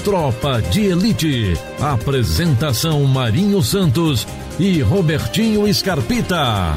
Tropa de Elite. Apresentação Marinho Santos e Robertinho Scarpita.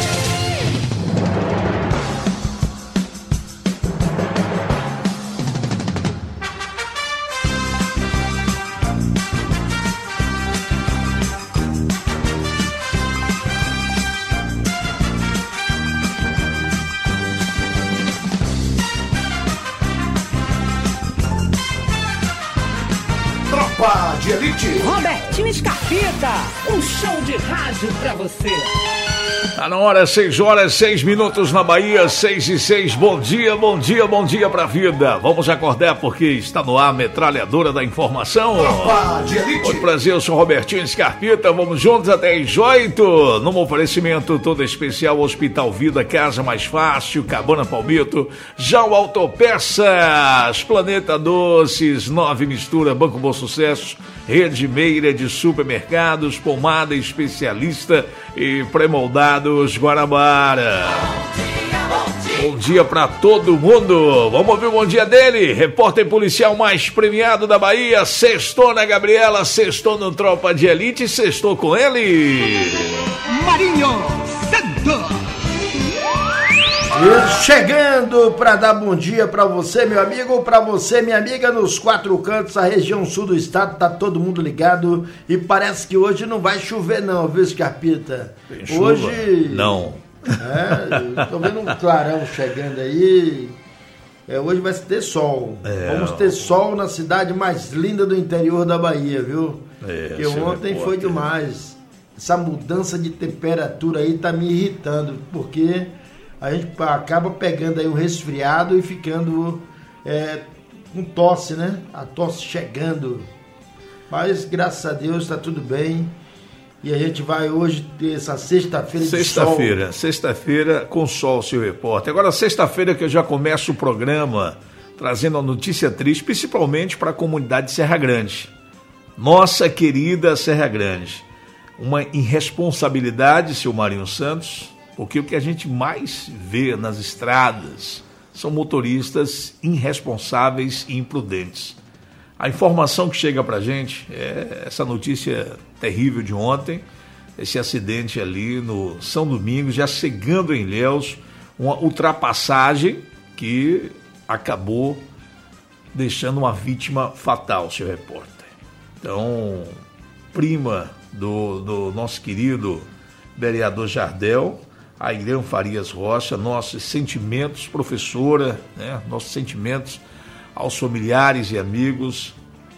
De Elite. Robertinho Scarpita, um show de rádio pra você. Tá na hora, 6h06 na Bahia, 6h06. Bom dia, bom dia, bom dia pra vida. Vamos acordar porque está no ar a metralhadora da informação. Tropa de Elite. Muito prazer, eu sou Robertinho Scarpita. Vamos juntos até às 8. Num oferecimento todo especial, Hospital Vida, Casa Mais Fácil, Cabana Palmito, Jau Autopeças, Planeta Doces, 9 Mistura, Banco Bom Sucesso, Rede Meira de Supermercados, Pomada Especialista e Premoldados Guanabara. Bom dia pra todo mundo. Vamos ouvir o bom dia dele, repórter policial mais premiado da Bahia. Sextou na Gabriela, sextou no Tropa de Elite, sextou com ele, Marinho Santos. Chegando para dar bom dia para você, meu amigo, para você, minha amiga, nos 4 cantos, a região sul do estado, tá todo mundo ligado e parece que hoje não vai chover não, viu, Scarpita? Hoje... Não. Tô vendo um clarão chegando aí, hoje vai ter sol, vamos ter sol na cidade mais linda do interior da Bahia, viu? Porque ontem foi demais, essa mudança de temperatura aí tá me irritando, porque... a gente acaba pegando aí um resfriado e ficando com tosse, né? A tosse chegando. Mas, graças a Deus, está tudo bem. E a gente vai hoje ter essa sexta-feira de sol. Sexta-feira com sol, seu repórter. Agora, sexta-feira que eu já começo o programa trazendo a notícia triste, principalmente para a comunidade de Serra Grande. Nossa querida Serra Grande. Uma irresponsabilidade, seu Marinho Santos... porque o que a gente mais vê nas estradas são motoristas irresponsáveis e imprudentes. A informação que chega pra gente é essa notícia terrível de ontem, esse acidente ali no São Domingos, já chegando em Ilhéus, uma ultrapassagem que acabou deixando uma vítima fatal, seu repórter. Então, prima do nosso querido vereador Jardel, Airão Farias Rocha, nossos sentimentos, professora, né? Nossos sentimentos aos familiares e amigos,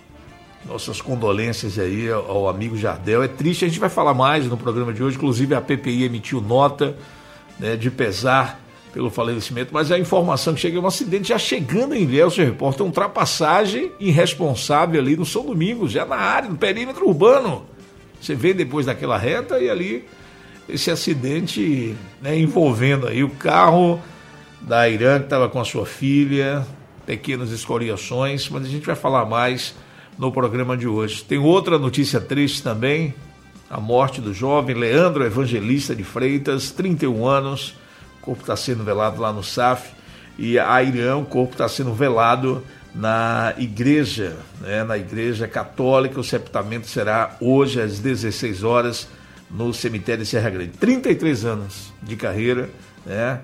nossas condolências aí ao amigo Jardel. É triste, a gente vai falar mais no programa de hoje, inclusive a PPI emitiu nota, né, de pesar pelo falecimento, mas a informação que chega é um acidente já chegando em Ilhéus, seu repórter, uma ultrapassagem irresponsável ali no São Domingos, já na área, no perímetro urbano. Você vê depois daquela reta e ali... esse acidente, né, envolvendo aí o carro da Irã, que estava com a sua filha, pequenas escoriações, mas a gente vai falar mais no programa de hoje. Tem outra notícia triste também, a morte do jovem Leandro Evangelista de Freitas, 31 anos, o corpo está sendo velado lá no SAF, e a Irã, o corpo está sendo velado na igreja, né, na igreja católica. O sepultamento será hoje às 16 horas, no cemitério de Serra Grande. 33 anos de carreira, né?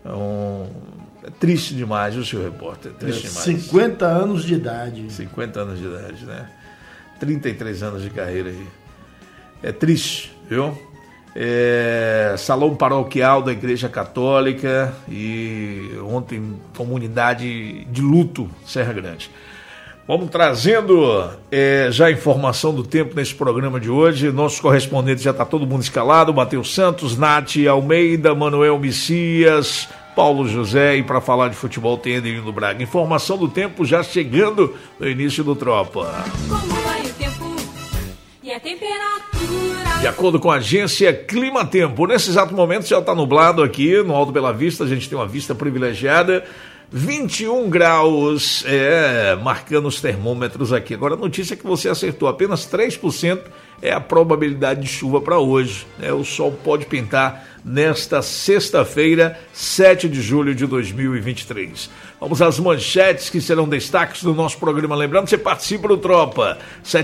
É triste demais, o seu repórter, triste demais. 50 anos de idade. 50 anos de idade, né? 33 anos de carreira aí. É triste, viu? Salão paroquial da Igreja Católica e ontem comunidade de luto, Serra Grande. Vamos trazendo já a informação do tempo nesse programa de hoje. Nossos correspondentes já está todo mundo escalado. Matheus Santos, Nath Almeida, Manuel Messias, Paulo José. E para falar de futebol tem Edelino Braga. Informação do tempo já chegando no início do Tropa. Como vai o tempo e a temperatura? De acordo com a agência Clima Tempo, nesse exato momento já está nublado aqui no Alto Bela Vista. A gente tem uma vista privilegiada. 21 graus, marcando os termômetros aqui. Agora a notícia é que você acertou, apenas 3% é a probabilidade de chuva para hoje. O sol pode pintar nesta sexta-feira, 7 de julho de 2023. Vamos às manchetes que serão destaques do nosso programa. Lembrando, você participa do Tropa,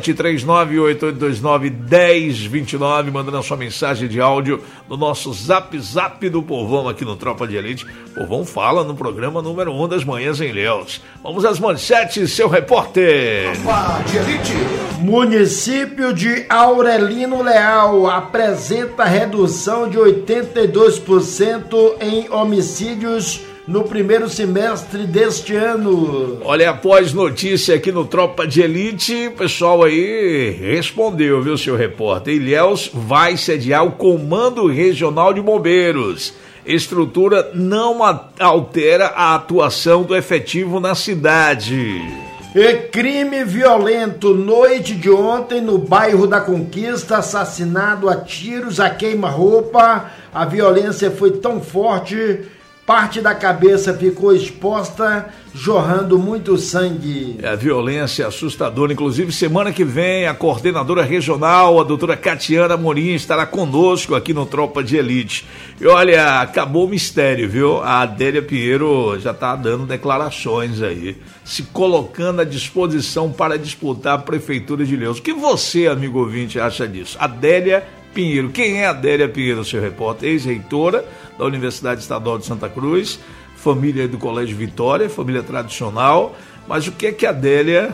739-8829-1029, mandando a sua mensagem de áudio no nosso Zap do Povão aqui no Tropa de Elite. Povão fala no programa número 1 das manhãs em Ilhéus. Vamos às manchetes, seu repórter. Tropa de Elite. Município de Aurelino Leal apresenta redução de 82% em homicídios no primeiro semestre deste ano. Olha, após notícia aqui no Tropa de Elite, o pessoal aí respondeu, viu, seu repórter? Ilhéus vai sediar o Comando Regional de Bombeiros. Estrutura não altera a atuação do efetivo na cidade. E crime violento, noite de ontem no bairro da Conquista, assassinado a tiros, a queima-roupa. A violência foi tão forte, parte da cabeça ficou exposta, jorrando muito sangue. A violência assustadora. Inclusive, semana que vem, a coordenadora regional, a doutora Catiana Amorim, estará conosco aqui no Tropa de Elite. E olha, acabou o mistério, viu? A Adélia Pinheiro já está dando declarações aí, se colocando à disposição para disputar a Prefeitura de Ilhéus. O que você, amigo ouvinte, acha disso? Adélia Pinheiro. Quem é a Adélia Pinheiro, seu repórter? Ex-reitora da Universidade Estadual de Santa Cruz, família do Colégio Vitória, família tradicional, mas o que é que a Adélia,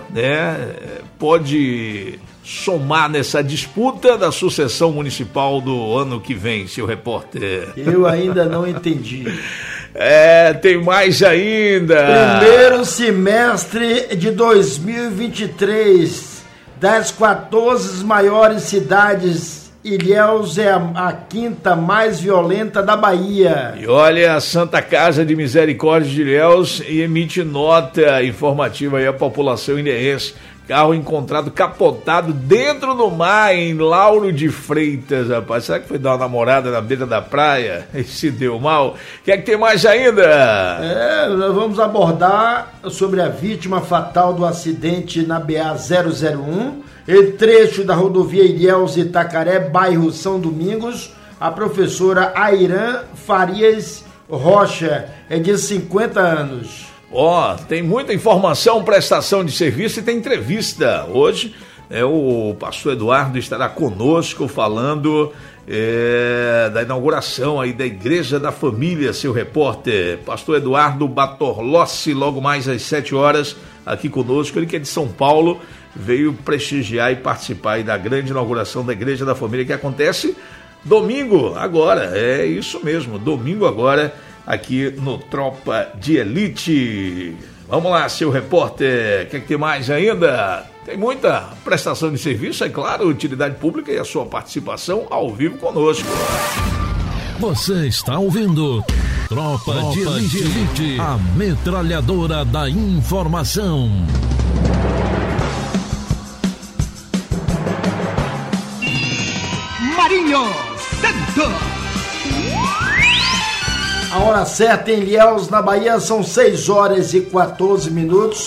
pode somar nessa disputa da sucessão municipal do ano que vem, seu repórter? Eu ainda não entendi. Tem mais ainda. Primeiro semestre de 2023, das 14 maiores cidades, Ilhéus é a quinta mais violenta da Bahia. E olha, a Santa Casa de Misericórdia de Ilhéus emite nota informativa aí à população ilhéense. Carro encontrado capotado dentro do mar em Lauro de Freitas, rapaz. Será que foi dar uma namorada na beira da praia e se deu mal? O que é que tem mais ainda? Nós vamos abordar sobre a vítima fatal do acidente na BA-001, trecho da rodovia Ilhéus-Itacaré, bairro São Domingos. A professora Airã Farias Rocha é de 50 anos. Tem muita informação, prestação de serviço e tem entrevista. Hoje o pastor Eduardo estará conosco falando da inauguração aí da Igreja da Família, seu repórter. Pastor Eduardo Batorlossi, logo mais às 7 horas, aqui conosco. Ele que é de São Paulo, veio prestigiar e participar aí da grande inauguração da Igreja da Família, que acontece domingo agora. É isso mesmo, domingo agora, aqui no Tropa de Elite. Vamos lá, seu repórter, quer que tem mais ainda? Tem muita prestação de serviço, é claro, utilidade pública e a sua participação ao vivo conosco. Você está ouvindo Tropa de Elite, a metralhadora da informação. Marinho Santos. A hora certa em Ilhéus, na Bahia, são 6 horas e 14 minutos.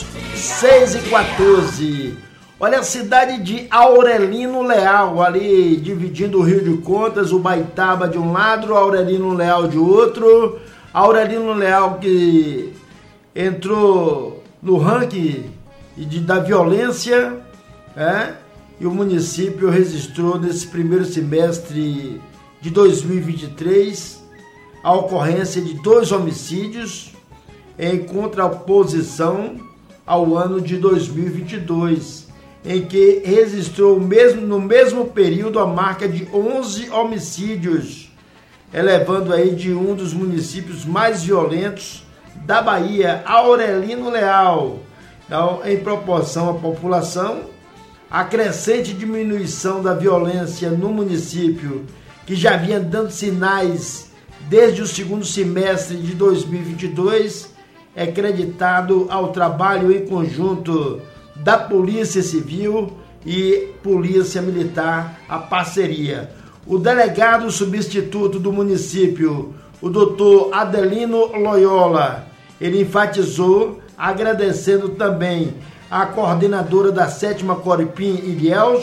6h14. Olha, a cidade de Aurelino Leal, ali dividindo o Rio de Contas, o Baitaba de um lado, Aurelino Leal de outro. Aurelino Leal que entrou no ranking da violência, e o município registrou nesse primeiro semestre de 2023 a ocorrência de 2 homicídios em contraposição ao ano de 2022, em que registrou no mesmo período a marca de 11 homicídios, elevando aí de um dos municípios mais violentos da Bahia, Aurelino Leal. Então, em proporção à população, a crescente diminuição da violência no município, que já vinha dando sinais desde o segundo semestre de 2022, é creditado ao trabalho em conjunto da Polícia Civil e Polícia Militar, a parceria. O delegado substituto do município, o doutor Adelino Loyola, ele enfatizou, agradecendo também a coordenadora da 7ª Coripim Ilhéus,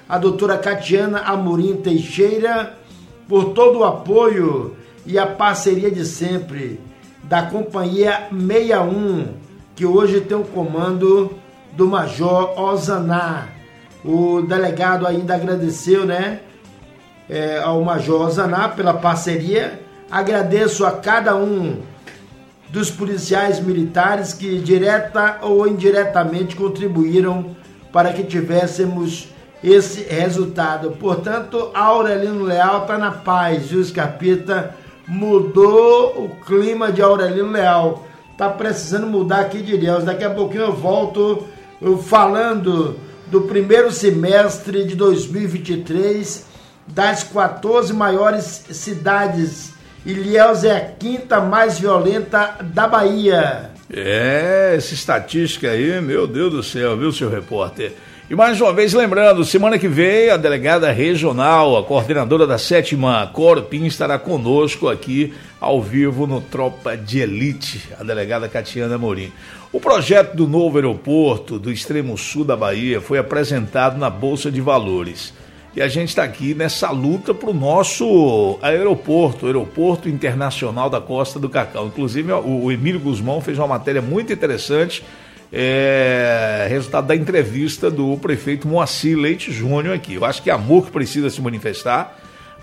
a doutora Catiana Amorim Teixeira, por todo o apoio e a parceria de sempre da Companhia 61, que hoje tem o comando do Major Ozaná. O delegado ainda agradeceu, né, ao Major Ozaná pela parceria. Agradeço a cada um dos policiais militares que direta ou indiretamente contribuíram para que tivéssemos esse resultado. Portanto, Aurelino Leal está na paz, viu, Scarpita? Mudou o clima de Aurelino Leal. Tá precisando mudar aqui de Deus. Daqui a pouquinho eu volto falando do primeiro semestre de 2023 das 14 maiores cidades. Ilhéus é a quinta mais violenta da Bahia. Essa estatística aí, meu Deus do céu, viu, seu repórter? E mais uma vez lembrando, semana que vem a delegada regional, a coordenadora da 7ª Corpim estará conosco aqui ao vivo no Tropa de Elite, a delegada Catiana Amorim. O projeto do novo aeroporto do extremo sul da Bahia foi apresentado na Bolsa de Valores. E a gente está aqui nessa luta para o nosso aeroporto, Aeroporto Internacional da Costa do Cacau. Inclusive o Emílio Guzmão fez uma matéria muito interessante, resultado da entrevista do prefeito Moacir Leite Júnior aqui. Eu acho que é amor que precisa se manifestar.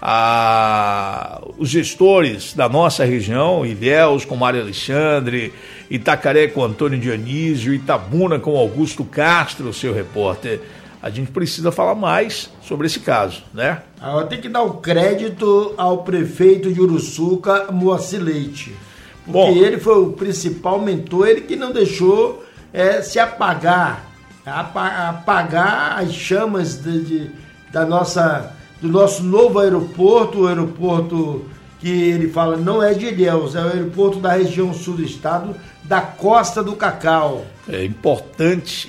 Os gestores da nossa região, Ilhéus com Mário Alexandre, Itacaré com Antônio Dionísio, Itabuna com Augusto Castro, seu repórter. A gente precisa falar mais sobre esse caso, né? Tem que dar o crédito ao prefeito de Uruçuca, Moacir Leite. Porque ele foi o principal mentor, ele que não deixou se apagar as chamas do nosso novo aeroporto, o aeroporto que ele fala não é de Ilhéus, é o aeroporto da região sul do estado, da Costa do Cacau. É importante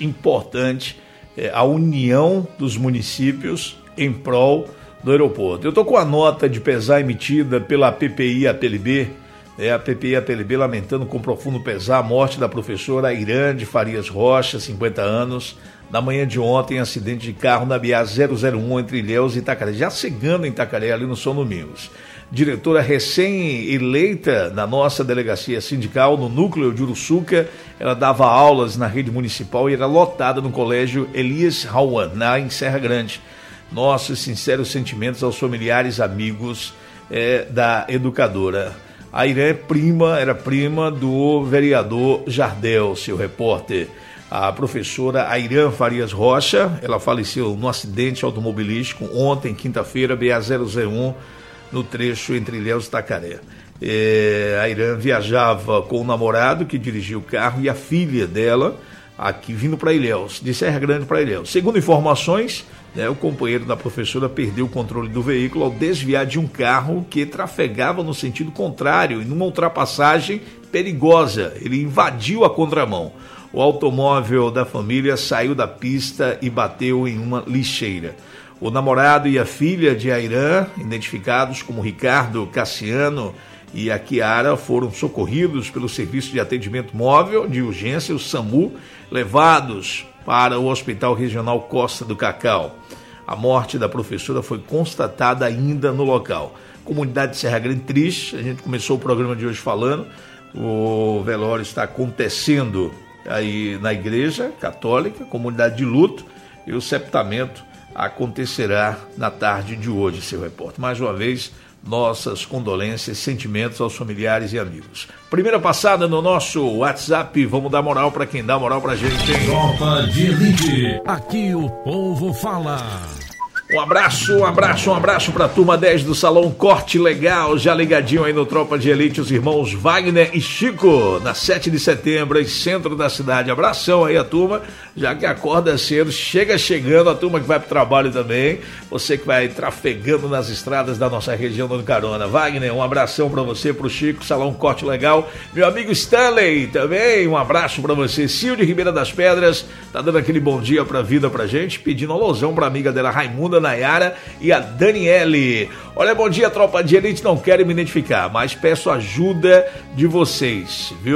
a união dos municípios em prol do aeroporto. Eu estou com a nota de pesar emitida pela PPI APLB, a PPI APLB lamentando com profundo pesar a morte da professora Airã de Farias Rocha, 50 anos, na manhã de ontem, acidente de carro na BA 001 entre Ilhéus e Itacaré, já chegando em Itacaré, ali no São Domingos. Diretora recém-eleita da nossa delegacia sindical no núcleo de Uruçuca, ela dava aulas na rede municipal e era lotada no colégio Elias Rauan, em Serra Grande. Nossos sinceros sentimentos aos familiares, amigos da educadora. A Irã era prima do vereador Jardel, seu repórter. A professora Airã Farias Rocha, ela faleceu no acidente automobilístico ontem, quinta-feira, BA 001, no trecho entre Ilhéus e Itacaré. A Airã viajava com o namorado que dirigia o carro e a filha dela, aqui vindo para Ilhéus, de Serra Grande para Ilhéus. Segundo informações, o companheiro da professora perdeu o controle do veículo ao desviar de um carro que trafegava no sentido contrário, em uma ultrapassagem perigosa. Ele invadiu a contramão. O automóvel da família saiu da pista e bateu em uma lixeira. O namorado e a filha de Airã, identificados como Ricardo Cassiano e a Kiara, foram socorridos pelo Serviço de Atendimento Móvel de Urgência, o SAMU, levados para o Hospital Regional Costa do Cacau. A morte da professora foi constatada ainda no local. Comunidade de Serra Grande triste, a gente começou o programa de hoje falando, o velório está acontecendo aí na Igreja Católica, comunidade de luto, e o sepultamento acontecerá na tarde de hoje, seu repórter. Mais uma vez, nossas condolências, sentimentos aos familiares e amigos. Primeira passada no nosso WhatsApp, vamos dar moral para quem dá moral pra gente, hein? Tropa de Elite, aqui o povo fala. Um abraço pra turma 10 do Salão Corte Legal, já ligadinho aí no Tropa de Elite, os irmãos Wagner e Chico, na 7 de setembro, em centro da cidade. Abração aí a turma, já que acorda cedo, chegando a turma que vai pro trabalho também, você que vai trafegando nas estradas da nossa região dando carona. Wagner, um abração pra você, pro Chico, Salão Corte Legal. Meu amigo Stanley, também um abraço pra você. Cio de Ribeira das Pedras, tá dando aquele bom dia pra vida pra gente, pedindo alusão pra amiga dela, Raimunda Nayara e a Daniele. Olha, bom dia, Tropa de Elite, não quero me identificar, mas peço ajuda de vocês, viu?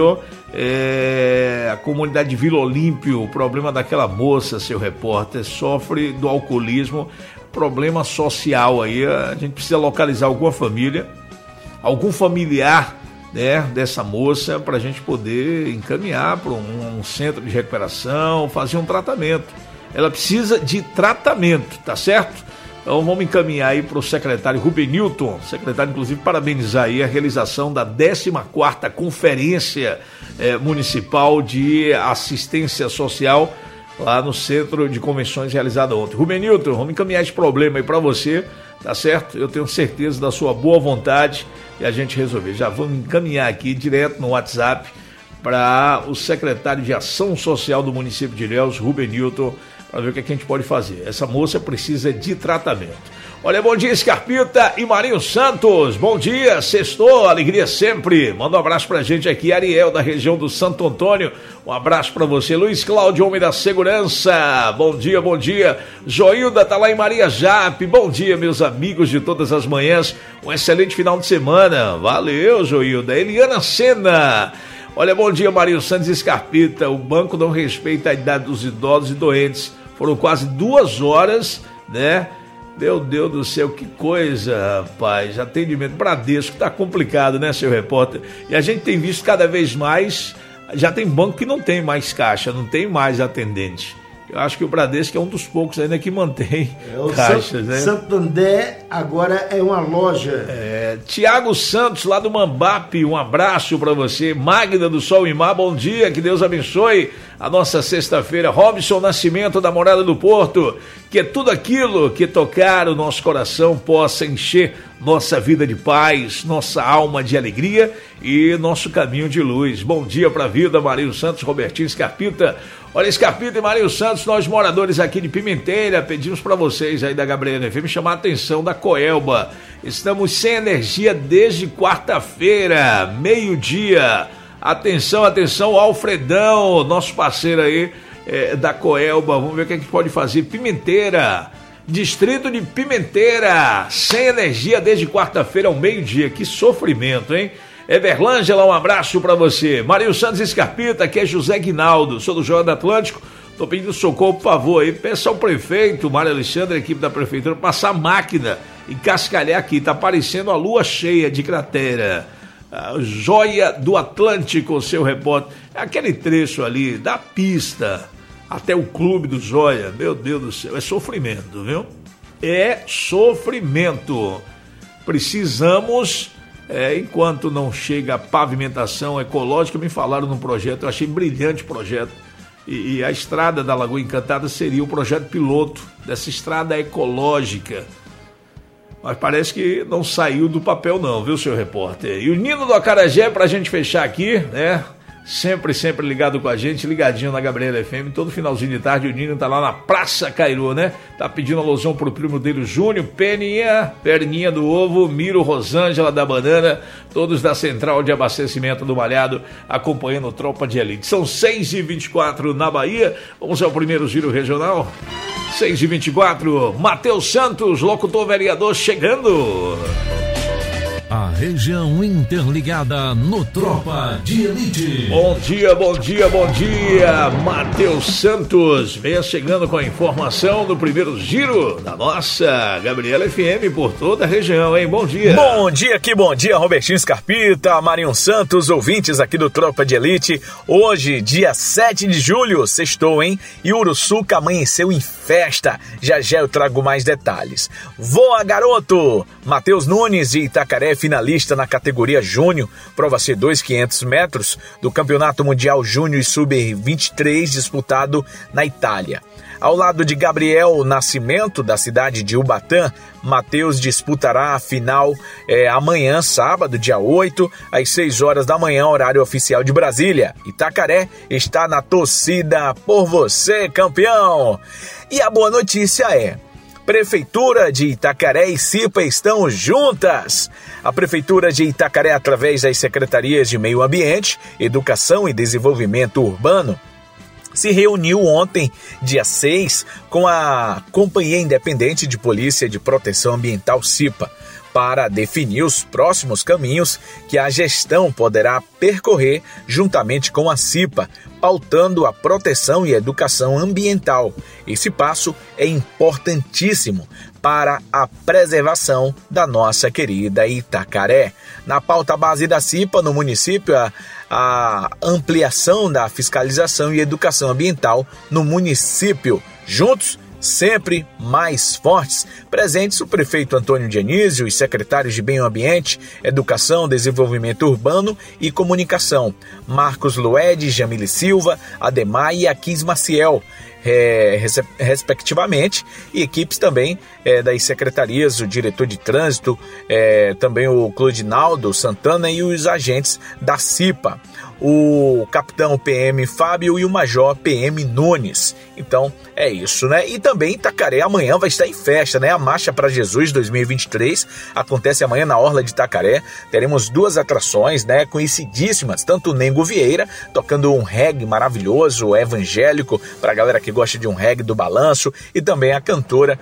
A comunidade de Vila Olímpio, o problema daquela moça, seu repórter, sofre do alcoolismo, problema social aí. A gente precisa localizar alguma família, algum familiar, né, dessa moça, para a gente poder encaminhar para um centro de recuperação, fazer um tratamento. Ela precisa de tratamento, tá certo? Então vamos encaminhar aí para o secretário Rubenilton, secretário inclusive parabenizar aí a realização da 14ª Conferência Municipal de Assistência Social lá no Centro de Convenções realizada ontem. Rubenilton, vamos encaminhar esse problema aí para você, tá certo? Eu tenho certeza da sua boa vontade e a gente resolver. Já vamos encaminhar aqui direto no WhatsApp para o secretário de Ação Social do município de Ilhéus, Rubenilton, para ver o que a gente pode fazer. Essa moça precisa de tratamento. Olha, bom dia, Scarpita e Marinho Santos. Bom dia, sextou, alegria sempre. Manda um abraço pra gente aqui, Ariel, da região do Santo Antônio. Um abraço pra você, Luiz Cláudio, homem da segurança. Bom dia, bom dia. Joilda tá lá em Maria Jape. Bom dia, meus amigos de todas as manhãs. Um excelente final de semana. Valeu, Joilda. Eliana Sena. Olha, bom dia, Marinho Santos e Scarpita. O banco não respeita a idade dos idosos e doentes. Foram quase 2 horas, né? Meu Deus do céu, que coisa, rapaz. Atendimento Bradesco, tá complicado, né, seu repórter? E a gente tem visto cada vez mais, já tem banco que não tem mais caixa, não tem mais atendente. Eu acho que o Bradesco é um dos poucos ainda que mantém caixas, né? Santander agora é uma loja. Tiago Santos, lá do Mambape, um abraço para você. Magda do Sol e Mar, bom dia, que Deus abençoe a nossa sexta-feira. Robson Nascimento, da Morada do Porto, que tudo aquilo que tocar o nosso coração possa encher nossa vida de paz, nossa alma de alegria e nosso caminho de luz. Bom dia para a vida, Marinho Santos, Robertinho Scarpita. Olha, Scarpita e Marinho Santos, nós moradores aqui de Pimenteira, pedimos para vocês aí da Gabriela FM chamar a atenção da Coelba. Estamos sem energia desde quarta-feira, meio-dia. Atenção, atenção, Alfredão, nosso parceiro aí da Coelba. Vamos ver o que a gente pode fazer. Pimenteira, distrito de Pimenteira, sem energia desde quarta-feira ao meio-dia. Que sofrimento, hein? Everlângela, um abraço pra você. Marinho Santos Scarpita, aqui é José Guinaldo, sou do Jornal do Atlântico. Tô pedindo socorro, por favor, aí. Peça ao prefeito, Mário Alexandre, a equipe da prefeitura, passar máquina e cascalhar aqui. Tá parecendo a lua cheia de cratera. A Joia do Atlântico, seu repórter. É aquele trecho ali da pista até o clube do Joia. Meu Deus do céu, é sofrimento, viu? É sofrimento. Precisamos... enquanto não chega a pavimentação ecológica, me falaram num projeto, eu achei brilhante o projeto, e a estrada da Lagoa Encantada seria o projeto piloto dessa estrada ecológica, mas parece que não saiu do papel não, viu, seu repórter? E o Nino do Acarajé, pra gente fechar aqui, né, sempre ligado com a gente, ligadinho na Gabriela FM, todo finalzinho de tarde o Nino tá lá na Praça Cairu, né? Tá pedindo alusão pro primo dele, Júnior, Perninha do Ovo, Miro, Rosângela da Banana, todos da Central de Abastecimento do Malhado, acompanhando Tropa de Elite. São 6h24 na Bahia, vamos ao primeiro giro regional. 6h24, Matheus Santos, locutor vereador, chegando. A região interligada no Tropa de Elite. Bom dia, bom dia, bom dia, Matheus Santos. Venha chegando com a informação do primeiro giro da nossa Gabriela FM por toda a região, hein? Bom dia. Bom dia, que bom dia, Robertinho Scarpita, Marinho Santos, ouvintes aqui do Tropa de Elite. Hoje, dia 7 de julho, sextou, hein? E Uruçuca amanheceu em festa. Já eu trago mais detalhes. Voa, garoto! Matheus Nunes, de Itacaré, finalista na categoria Júnior, prova C2 500 metros do Campeonato Mundial Júnior e Sub-23 disputado na Itália. Ao lado de Gabriel Nascimento, da cidade de Ubatã, Matheus disputará a final amanhã, sábado, dia 8, às 6 horas da manhã, horário oficial de Brasília. Itacaré está na torcida por você, campeão! E a boa notícia é: Prefeitura de Itacaré e CIPA estão juntas. A Prefeitura de Itacaré, através das Secretarias de Meio Ambiente, Educação e Desenvolvimento Urbano, se reuniu ontem, dia 6, com a Companhia Independente de Polícia de Proteção Ambiental, CIPA, para definir os próximos caminhos que a gestão poderá percorrer juntamente com a CIPA, pautando a proteção e educação ambiental. Esse passo é importantíssimo para a preservação da nossa querida Itacaré. Na pauta base da CIPA, no município, a ampliação da fiscalização e educação ambiental no município. Juntos, sempre mais fortes. Presentes o prefeito Antônio Dionísio, os secretários de Meio Ambiente, Educação, Desenvolvimento Urbano e Comunicação, Marcos Lued, Jamile Silva, Ademar e Aquis Maciel, respectivamente, e equipes também das secretarias, o diretor de trânsito, também o Clodinaldo Santana e os agentes da CIPA, o capitão PM Fábio e o major PM Nunes. Então é isso, né? E também Itacaré amanhã vai estar em festa, né? A Marcha para Jesus 2023 acontece amanhã na Orla de Itacaré. Teremos 2 atrações, né? Conhecidíssimas, tanto o Nengo Vieira tocando um reggae maravilhoso, evangélico, para a galera que gosta de um reggae do balanço, e também a cantora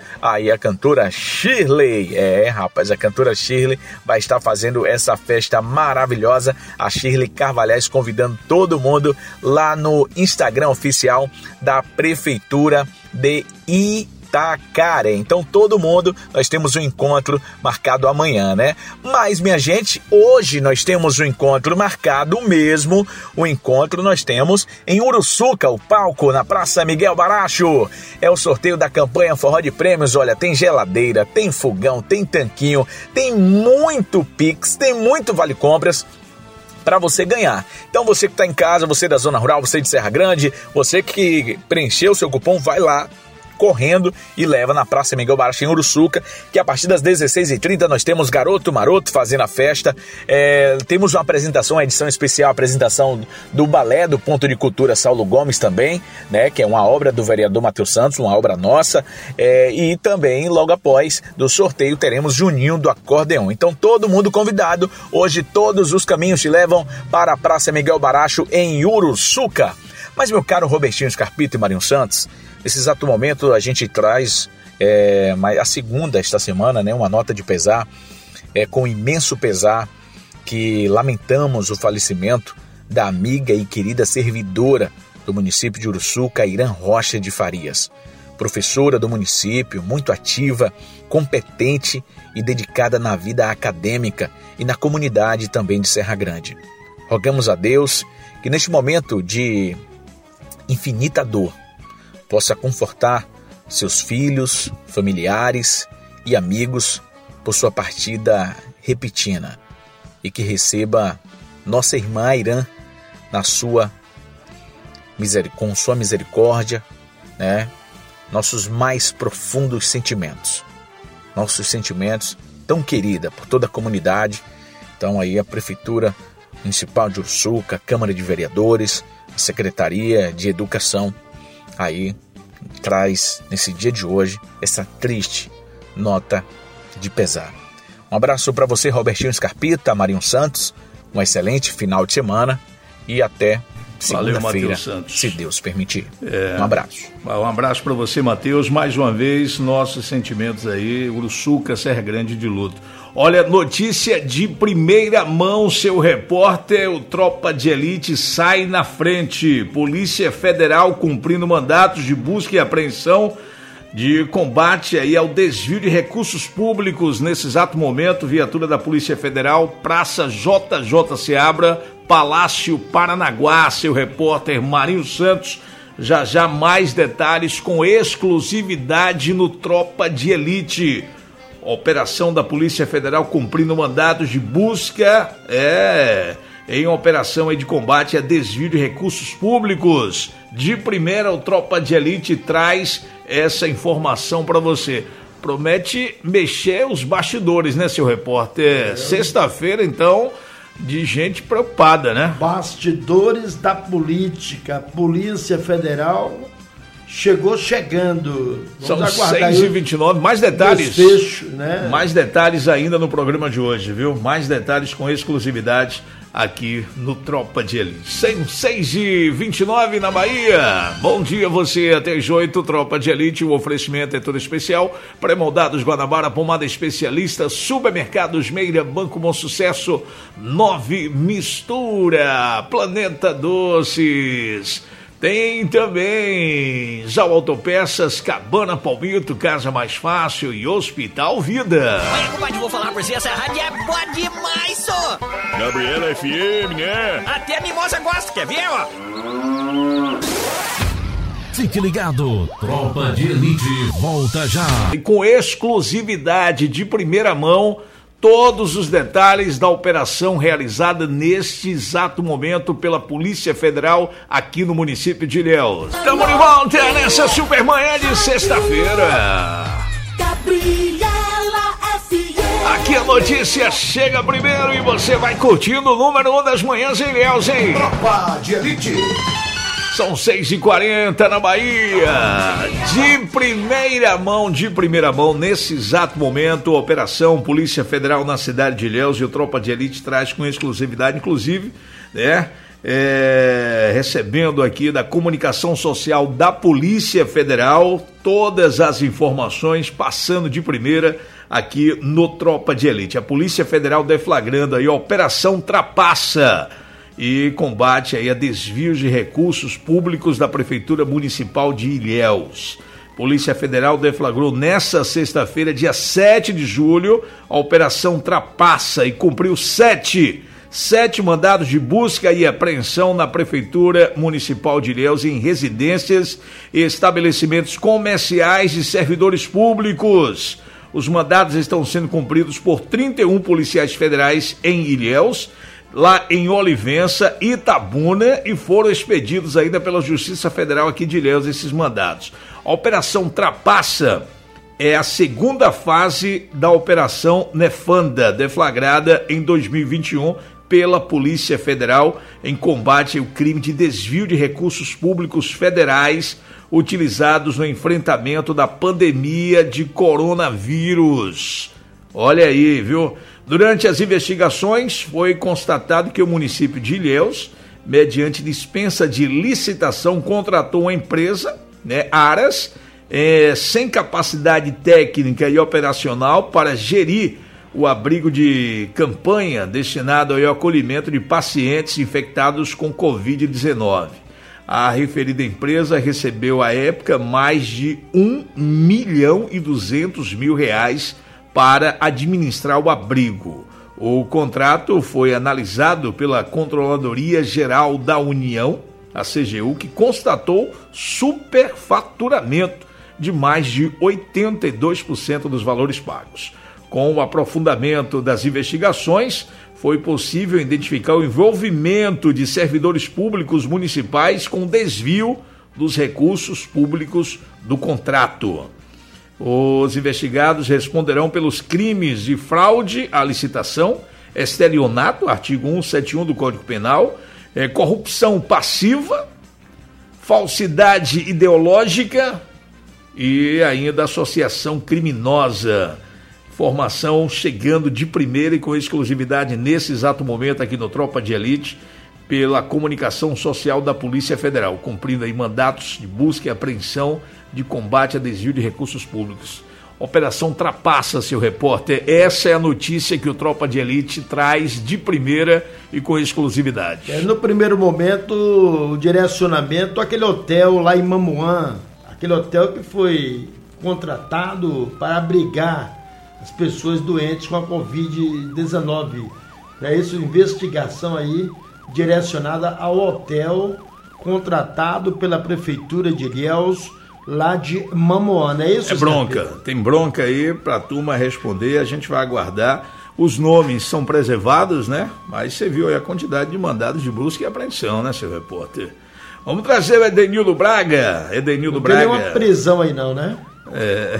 Shirley. Rapaz, a cantora Shirley vai estar fazendo essa festa maravilhosa. A Shirley Carvalhais convidando todo mundo lá no Instagram oficial da Prefeitura de Itacaré. Então todo mundo, nós temos um encontro marcado amanhã, né? Mas, minha gente, hoje nós temos um encontro marcado mesmo. O encontro nós temos em Uruçuca, o palco na Praça Miguel Baracho. É o sorteio da campanha Forró de Prêmios. Olha, tem geladeira, tem fogão, tem tanquinho, tem muito Pix, tem muito Vale Compras para você ganhar. Então você que está em casa, você da Zona Rural, você de Serra Grande, você que preencheu o seu cupom, vai lá correndo e leva na Praça Miguel Baracho em Uruçuca, que a partir das 16h30 nós temos Garoto Maroto fazendo a festa. Temos uma apresentação, uma edição especial, a apresentação do Balé do Ponto de Cultura Saulo Gomes também, né, que é uma obra do vereador Matheus Santos, uma obra nossa, e também logo após do sorteio teremos Juninho do Acordeon. Então todo mundo convidado. Hoje todos os caminhos te levam para a Praça Miguel Baracho em Uruçuca. Mas, meu caro Robertinho Scarpita e Marinho Santos, nesse exato momento a gente traz a segunda esta semana, né, uma nota de pesar, com imenso pesar, que lamentamos o falecimento da amiga e querida servidora do município de Uruçuca, Irã Rocha de Farias. Professora do município, muito ativa, competente e dedicada na vida acadêmica e na comunidade também de Serra Grande. Rogamos a Deus que neste momento de infinita dor possa confortar seus filhos, familiares e amigos por sua partida repentina, e que receba nossa irmã Irã com sua misericórdia, né? Nossos mais profundos sentimentos, tão querida por toda a comunidade. Então aí a Prefeitura Municipal de Uruçuca, a Câmara de Vereadores, a Secretaria de Educação, aí traz nesse dia de hoje essa triste nota de pesar. Um abraço para você, Robertinho Scarpita, Marinho Santos, um excelente final de semana e até segunda-feira, se Deus permitir. Um abraço. Um abraço para você, Matheus. Mais uma vez, nossos sentimentos aí, Uruçuca, Serra Grande de luto. Olha, notícia de primeira mão, seu repórter, o Tropa de Elite sai na frente. Polícia Federal cumprindo mandatos de busca e apreensão de combate aí ao desvio de recursos públicos. Nesse exato momento, viatura da Polícia Federal, Praça JJ Seabra, Palácio Paranaguá, seu repórter Marinho Santos. Já mais detalhes com exclusividade no Tropa de Elite. Operação da Polícia Federal cumprindo mandados de busca, em operação aí de combate a desvio de recursos públicos. De primeira, o Tropa de Elite traz essa informação para você. Promete mexer os bastidores, né, seu repórter? Sexta-feira, então, de gente preocupada, né? Bastidores da política, Polícia Federal chegando. Vamos São 6h29, mais detalhes. Desfecho, né? Mais detalhes ainda no programa de hoje, viu? Mais detalhes com exclusividade aqui no Tropa de Elite. 6h29 na Bahia. Bom dia você, até as 8, Tropa de Elite. O oferecimento é todo especial. Pré-moldados Guanabara, pomada especialista, supermercados Meira, Banco Bom Sucesso, 9 Mistura, Planeta Doces. Tem também Zal Autopeças, Cabana Palmito, Casa Mais Fácil e Hospital Vida. Olha, compadre, vou falar pra você, essa rádio é boa demais, só. Gabriela FM, né? Até a mimosa gosta, quer ver, ó? Fique ligado, Tropa de Elite volta já. E com exclusividade de primeira mão, todos os detalhes da operação realizada neste exato momento pela Polícia Federal aqui no município de Ilhéus. Estamos de volta nessa supermanhã de sexta-feira. Aqui a notícia chega primeiro e você vai curtindo o número 1 das manhãs em Ilhéus, hein? Tropa de Elite. São 6h40 na Bahia. De primeira mão, nesse exato momento, a Operação Polícia Federal na cidade de Ilhéus e o Tropa de Elite traz com exclusividade, inclusive, né? Recebendo aqui da comunicação social da Polícia Federal todas as informações, passando de primeira aqui no Tropa de Elite. A Polícia Federal deflagrando aí a Operação Trapaça e combate aí a desvios de recursos públicos da Prefeitura Municipal de Ilhéus. Polícia Federal deflagrou nesta sexta-feira, dia 7 de julho, a Operação Trapaça e cumpriu sete mandados de busca e apreensão na Prefeitura Municipal de Ilhéus em residências e estabelecimentos comerciais e servidores públicos. Os mandados estão sendo cumpridos por 31 policiais federais em Ilhéus, lá em Olivença, Itabuna, e foram expedidos ainda pela Justiça Federal aqui de Ilhéus esses mandados. A Operação Trapaça é a segunda fase da Operação Nefanda, deflagrada em 2021 pela Polícia Federal em combate ao crime de desvio de recursos públicos federais utilizados no enfrentamento da pandemia de coronavírus. Olha aí, viu? Durante as investigações, foi constatado que o município de Ilhéus, mediante dispensa de licitação, contratou uma empresa, né, Aras, sem capacidade técnica e operacional para gerir o abrigo de campanha destinado ao acolhimento de pacientes infectados com Covid-19. A referida empresa recebeu, à época, mais de R$1.200.000 para administrar o abrigo. O contrato foi analisado pela Controladoria Geral da União, a CGU, que constatou superfaturamento de mais de 82% dos valores pagos. Com o aprofundamento das investigações, foi possível identificar o envolvimento de servidores públicos municipais com desvio dos recursos públicos do contrato. Os investigados responderão pelos crimes de fraude à licitação, estelionato, artigo 171 do Código Penal, corrupção passiva, falsidade ideológica e ainda associação criminosa. Informação chegando de primeira e com exclusividade nesse exato momento aqui no Tropa de Elite, pela comunicação social da Polícia Federal, cumprindo aí mandatos de busca e apreensão de combate a desvio de recursos públicos. Operação Trapaça, seu repórter. Essa é a notícia que o Tropa de Elite traz de primeira e com exclusividade. No primeiro momento, o direcionamento àquele hotel lá em Mamuã, aquele hotel que foi contratado para abrigar as pessoas doentes com a Covid-19. É isso, investigação aí direcionada ao hotel contratado pela Prefeitura de Ilhéus, lá de Mamuã, é isso? É bronca, tem bronca aí pra turma responder, a gente vai aguardar. Os nomes são preservados, né? Mas você viu aí a quantidade de mandados de busca e apreensão, né, seu repórter? Vamos trazer o Edenildo Braga. Edenildo Braga. Não tem nenhuma prisão aí não, né? É...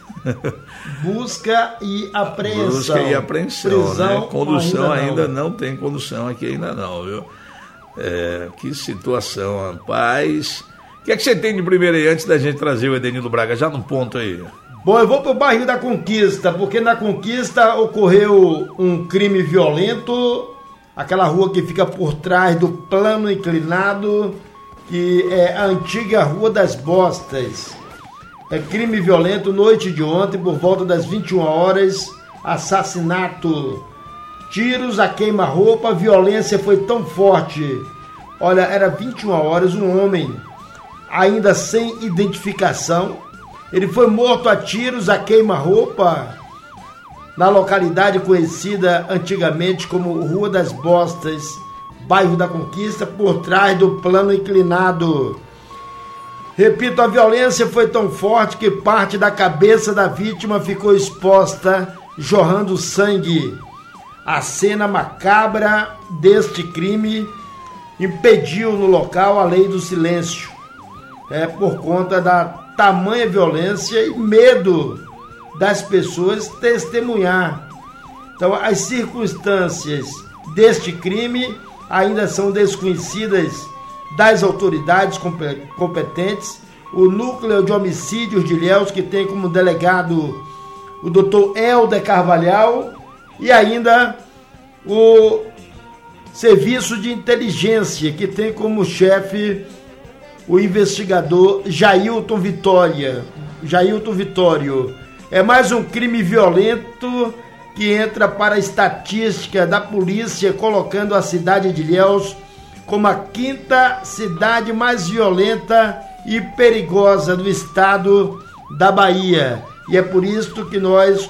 Busca e apreensão. Busca e apreensão, prisão, né? Condução ainda não tem condução aqui ainda não, viu? Que situação, rapaz. O que é que você tem de primeiro aí, antes da gente trazer o Edenildo Braga, já no ponto aí? Bom, eu vou pro bairro da Conquista, porque na Conquista ocorreu um crime violento aquela rua que fica por trás do plano inclinado, que é a antiga Rua das Bostas. É crime violento, noite de ontem, por volta das 21 horas, assassinato, tiros a queima-roupa, a violência foi tão forte. Olha, era 21 horas, um homem, ainda sem identificação, ele foi morto a tiros a queima-roupa, na localidade conhecida antigamente como Rua das Bostas, bairro da Conquista, por trás do plano inclinado. Repito, a violência foi tão forte que parte da cabeça da vítima ficou exposta, jorrando sangue. A cena macabra deste crime impediu no local a lei do silêncio. Por conta da tamanha violência e medo das pessoas testemunhar. Então, as circunstâncias deste crime ainda são desconhecidas das autoridades competentes. O Núcleo de Homicídios de Ilhéus, que tem como delegado o Dr. Helder Carvalhal, e ainda o Serviço de Inteligência, que tem como chefe o investigador Jailton Vitório. É mais um crime violento que entra para a estatística da polícia, colocando a cidade de Ilhéus como a 5ª cidade mais violenta e perigosa do estado da Bahia. E é por isso que nós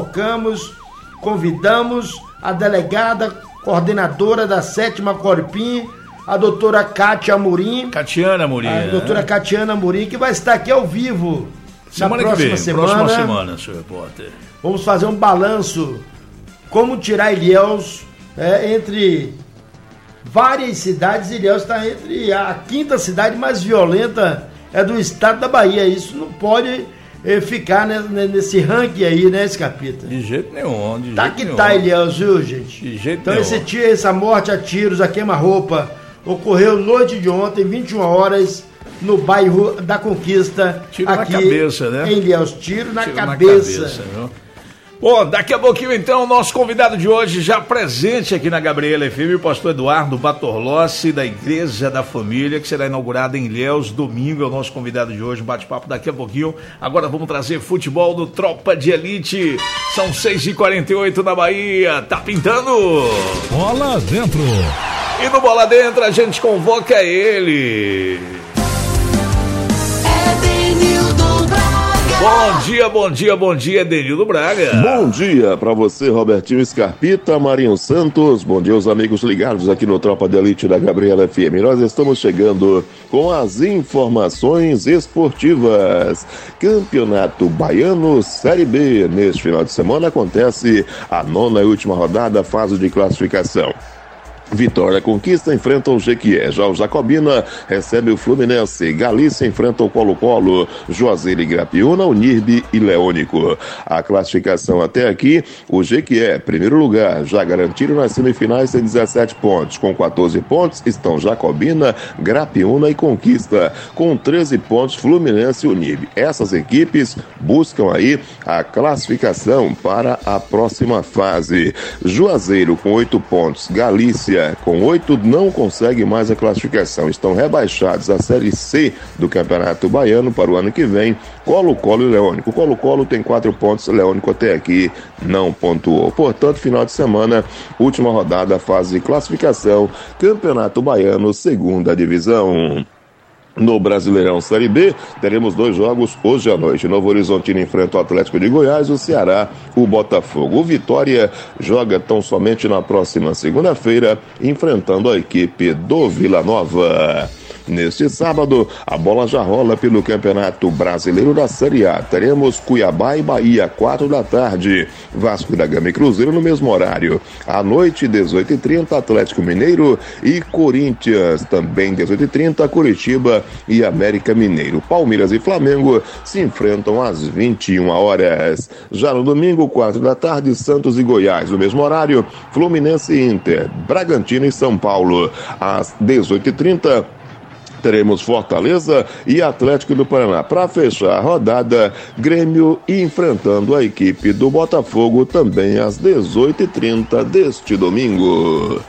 convidamos a delegada coordenadora da 7ª Corpim, a doutora Catiana Amorim. A doutora Catiana Amorim, que vai estar aqui ao vivo semana que vem, próxima semana, senhor repórter. Vamos fazer um balanço, como tirar Ilhéus entre várias cidades. Ilhéus está entre a 5ª cidade mais violenta do estado da Bahia. Isso não pode ficar nesse ranking aí, né, Scarpita? De jeito nenhum. Tá Ilhéus, viu, gente? De jeito então, nenhum. Essa morte a tiros, a queima-roupa, ocorreu noite de ontem, 21 horas, no bairro da Conquista. Tiro aqui na cabeça, né? Em Ilhéus, tiro na cabeça. Bom, daqui a pouquinho então o nosso convidado de hoje já presente aqui na Gabriela FM, o pastor Eduardo Batorlossi, da Igreja da Família, que será inaugurada em Ilhéus domingo, é o nosso convidado de hoje, um bate-papo daqui a pouquinho. Agora vamos trazer futebol do Tropa de Elite, são 6h48 na Bahia, tá pintando? Bola dentro. E no Bola Dentro a gente convoca ele. Bom dia, Edenildo Braga. Bom dia para você, Robertinho Scarpita, Marinho Santos. Bom dia aos amigos ligados aqui no Tropa de Elite da Gabriela FM. Nós estamos chegando com as informações esportivas. Campeonato Baiano Série B. Neste final de semana acontece a 9ª e última rodada, fase de classificação. Vitória Conquista enfrenta o Jequié, já o Jacobina recebe o Fluminense, Galícia enfrenta o Colo-Colo, Juazeiro e Grapiúna, Unirbe e Leônico. A classificação até aqui, o Jequié, primeiro lugar, já garantido nas semifinais, tem 17 pontos. Com 14 pontos estão Jacobina, Grapiúna e Conquista. Com 13 pontos, Fluminense e Unirbe. Essas equipes buscam aí a classificação para a próxima fase. Juazeiro com 8 pontos, Galícia com 8 não consegue mais a classificação, estão rebaixados à Série C do Campeonato Baiano para o ano que vem. Colo-Colo e Leônico. Colo-Colo tem 4 pontos, Leônico até aqui não pontuou. Portanto, final de semana, última rodada, fase de classificação, Campeonato Baiano, 2ª divisão. No Brasileirão Série B, teremos 2 jogos hoje à noite. Novo Horizontino enfrenta o Atlético de Goiás, o Ceará, o Botafogo. O Vitória joga tão somente na próxima segunda-feira, enfrentando a equipe do Vila Nova. Neste sábado, a bola já rola pelo Campeonato Brasileiro da Série A. Teremos Cuiabá e Bahia, 4 da tarde. Vasco da Gama e Cruzeiro no mesmo horário. À noite, 18h30, Atlético Mineiro e Corinthians. Também 18h30, Curitiba e América Mineiro. Palmeiras e Flamengo se enfrentam às 21 horas. Já no domingo, 4 da tarde, Santos e Goiás. No mesmo horário, Fluminense e Inter. Bragantino e São Paulo. Às 18h30, teremos Fortaleza e Atlético do Paraná. Para fechar a rodada, Grêmio enfrentando a equipe do Botafogo também às 18h30 deste domingo.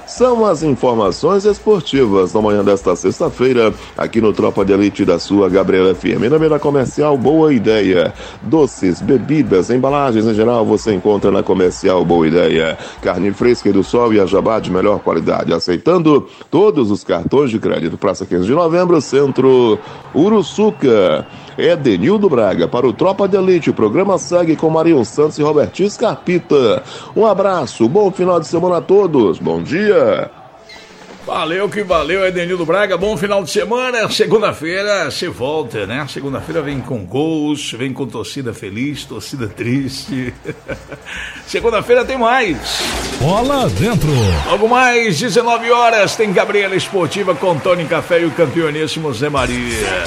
São as informações esportivas na manhã desta sexta-feira, aqui no Tropa de Elite da sua Gabriela FM. Na beira comercial Boa Ideia. Doces, bebidas, embalagens em geral você encontra na comercial Boa Ideia. Carne fresca e do sol e a jabá de melhor qualidade. Aceitando todos os cartões de crédito. Praça 15 de Novembro, Centro Uruçuca. Edenildo Braga para o Tropa de Elite. O programa segue com Marinho Santos e Robertinho Scarpita. Um abraço, bom final de semana a todos. Bom dia. Valeu que valeu, Edenildo Braga. Bom final de semana. Segunda-feira você volta, né? Segunda-feira vem com gols, vem com torcida feliz, torcida triste. Segunda-feira tem mais. Bola dentro. Logo mais, 19 horas, tem Gabriela Esportiva com Tony Café e o campeoníssimo Zé Maria.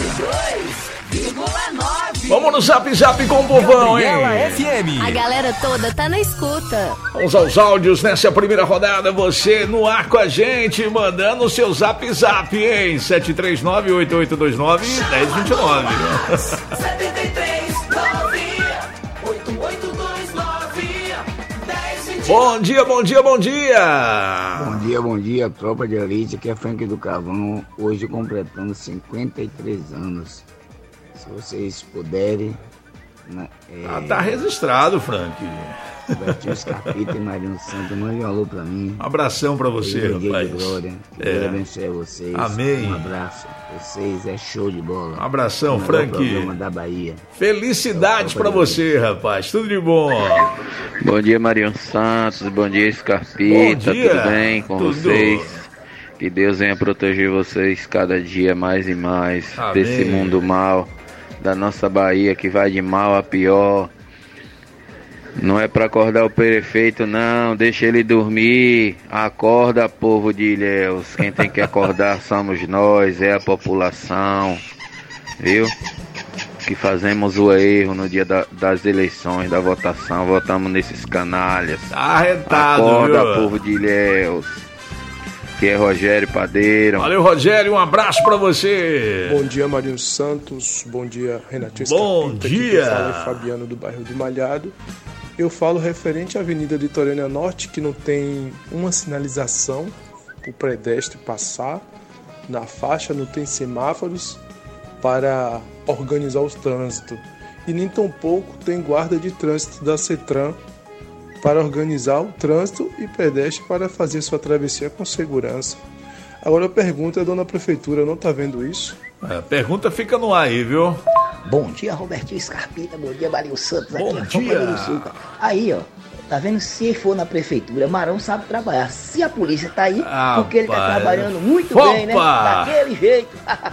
Vamos no Zap Zap com o povão, hein? FM. A galera toda tá na escuta. Vamos aos áudios nessa primeira rodada. Você no ar com a gente, mandando o seu Zap Zap, hein? 739-8829-1029. 739-8829-1029. Bom dia, bom dia, bom dia. Bom dia, bom dia, Tropa de Elite. Aqui é Frank do Cavão. Hoje completando 53 anos. Se vocês puderem... tá registrado, Frank. Robertinho Scarpita e Marinho Santos, mande um alô pra mim. Um abração pra você, rapaz. De glória. Que Deus abençoe vocês. Amém. Um abraço. Vocês é show de bola. Um abração, Frank. Programa da Bahia. Felicidades pra você, rapaz. Tudo de bom. Bom dia, Marinho Santos. Bom dia, Scarpita. Bom dia. Tudo bem com vocês? Que Deus venha proteger vocês cada dia mais e mais. Amém. Desse mundo mal. Da nossa Bahia que vai de mal a pior. Não é pra acordar o prefeito, não. Deixa ele dormir. Acorda, povo de Ilhéus. Quem tem que acordar somos nós, é a população. Viu? Que fazemos o erro no dia das eleições, da votação. Votamos nesses canalhas. Arretado, acorda, viu? Povo de Ilhéus. Que é Rogério Padeiro. Valeu, Rogério, um abraço pra você. Bom dia, Marinho Santos. Bom dia, Renatinho Scarpita. Bom dia. Aqui fala é Fabiano do bairro do Malhado. Eu falo referente à Avenida Litorânea Norte, que não tem uma sinalização para o pedestre passar. Na faixa não tem semáforos para organizar o trânsito. E nem tampouco tem guarda de trânsito da CETRAN para organizar o trânsito e pedestre para fazer sua travessia com segurança. Agora a pergunta é, dona Prefeitura, não está vendo isso? A pergunta fica no ar aí, viu? Bom dia, Robertinho Scarpita. Bom dia, Marinho Santos. Bom aqui dia. Aí, ó, tá vendo? Se for na Prefeitura, Marão sabe trabalhar. Se a polícia tá aí, porque ele tá trabalhando muito bem, né? Daquele jeito.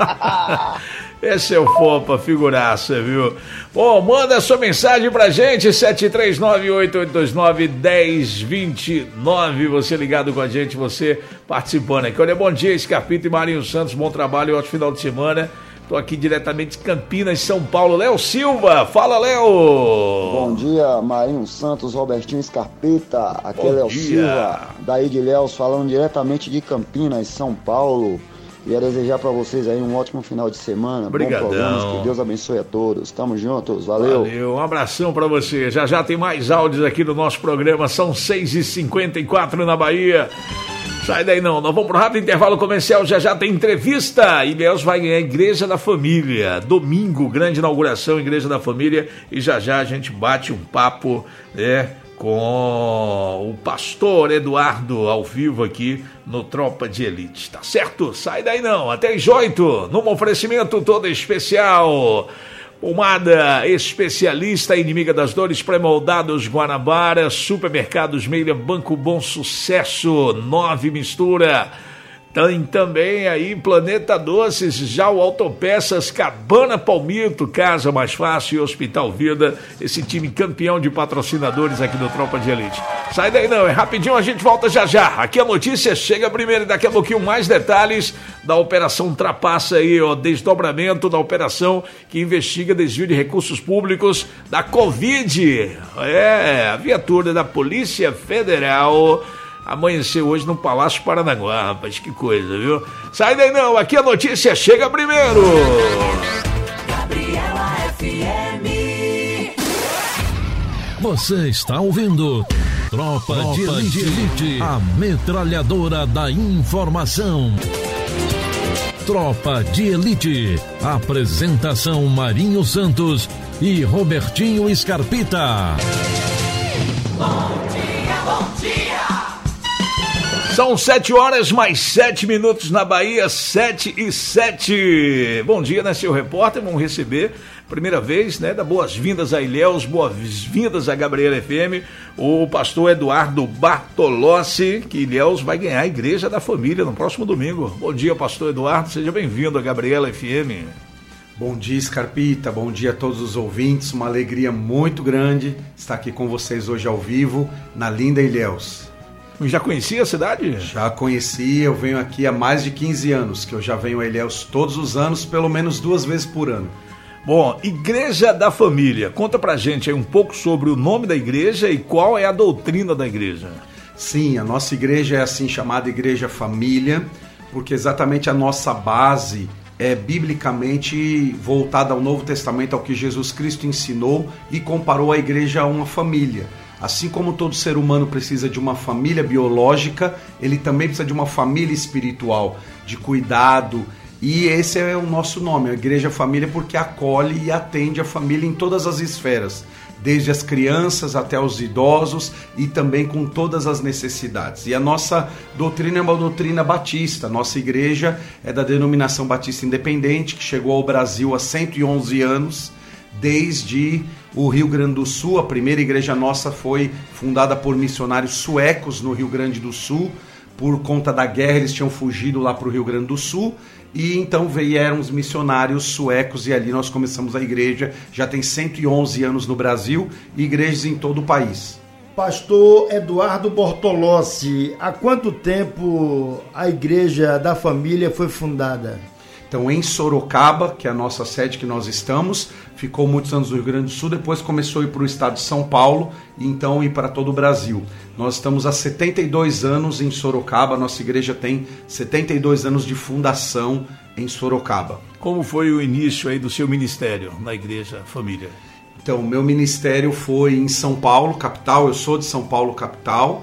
Esse é o Fopa, figuraça, viu? Bom, manda sua mensagem pra gente, 739-8829-1029. Você ligado com a gente, você participando aqui. Olha, bom dia, Scarpita e Marinho Santos, bom trabalho e ótimo final de semana. Tô aqui diretamente de Campinas, São Paulo. Léo Silva, fala, Léo! Bom dia, Marinho Santos, Robertinho Scarpita. Aqui é Léo Silva, daí de Léus, falando diretamente de Campinas, São Paulo. Queria desejar para vocês aí um ótimo final de semana. Obrigadão. Bom programa, que Deus abençoe a todos. Tamo juntos, valeu. Valeu, um abração para você. Já tem mais áudios aqui no nosso programa. São 6h54 na Bahia. Sai daí não, nós vamos pro rápido intervalo comercial, já tem entrevista. Ilhéus vai ganhar a Igreja da Família, domingo, grande inauguração, Igreja da Família, e já a gente bate um papo, né, com o pastor Eduardo ao vivo aqui no Tropa de Elite, tá certo? Sai daí não, até às 8, num oferecimento todo especial. Pomada especialista, inimiga das dores, pré-moldados Guanabara, supermercados Meira, Banco Bom Sucesso, 9 mistura. Tem também aí Planeta Doces, já o Autopeças, Cabana Palmito, Casa Mais Fácil e Hospital Vida, esse time campeão de patrocinadores aqui do Tropa de Elite. Sai daí não, é rapidinho, a gente volta já. Aqui a notícia chega primeiro e daqui a pouquinho mais detalhes da Operação Trapaça aí, ó, desdobramento da operação que investiga desvio de recursos públicos da Covid. A viatura da Polícia Federal amanheceu hoje no Palácio Paranaguá, rapaz, que coisa, viu? Sai daí não, aqui a notícia chega primeiro. Gabriela FM. Você está ouvindo Tropa de Elite, a metralhadora da informação. Tropa de Elite, apresentação Marinho Santos e Robertinho Scarpita. Bom dia. São 7h mais 7 na Bahia, 7h07. Bom dia, né, seu repórter? Vamos receber, primeira vez, né, dar boas-vindas a Ilhéus, boas-vindas a Gabriela FM, o pastor Eduardo Bartolossi, que Ilhéus vai ganhar a Igreja da Família no próximo domingo. Bom dia, pastor Eduardo, seja bem-vindo a Gabriela FM. Bom dia, Scarpita, bom dia a todos os ouvintes, uma alegria muito grande estar aqui com vocês hoje ao vivo, na linda Ilhéus. Já conhecia a cidade? Já conhecia, eu venho aqui há mais de 15 anos, que eu já venho a Ilhéus todos os anos, pelo menos 2 vezes por ano. Bom, Igreja da Família, conta pra gente aí um pouco sobre o nome da igreja e qual é a doutrina da igreja. Sim, a nossa igreja é assim chamada Igreja Família, porque exatamente a nossa base é biblicamente voltada ao Novo Testamento, ao que Jesus Cristo ensinou e comparou a igreja a uma família. Assim como todo ser humano precisa de uma família biológica, ele também precisa de uma família espiritual, de cuidado. E esse é o nosso nome, a Igreja Família, porque acolhe e atende a família em todas as esferas, desde as crianças até os idosos e também com todas as necessidades. E a nossa doutrina é uma doutrina batista, nossa igreja é da denominação Batista Independente, que chegou ao Brasil há 111 anos, desde o Rio Grande do Sul. A primeira igreja nossa foi fundada por missionários suecos no Rio Grande do Sul. Por conta da guerra, eles tinham fugido lá para o Rio Grande do Sul, e então vieram os missionários suecos, e ali nós começamos a igreja. Já tem 111 anos no Brasil, e igrejas em todo o país. Pastor Eduardo Bartolossi, há quanto tempo a Igreja da Família foi fundada? Então, em Sorocaba, que é a nossa sede que nós estamos, ficou muitos anos no Rio Grande do Sul, depois começou a ir para o estado de São Paulo, e então ir para todo o Brasil. Nós estamos há 72 anos em Sorocaba, nossa igreja tem 72 anos de fundação em Sorocaba. Como foi o início aí do seu ministério na Igreja Família? Então, meu ministério foi em São Paulo, capital. Eu sou de São Paulo, capital.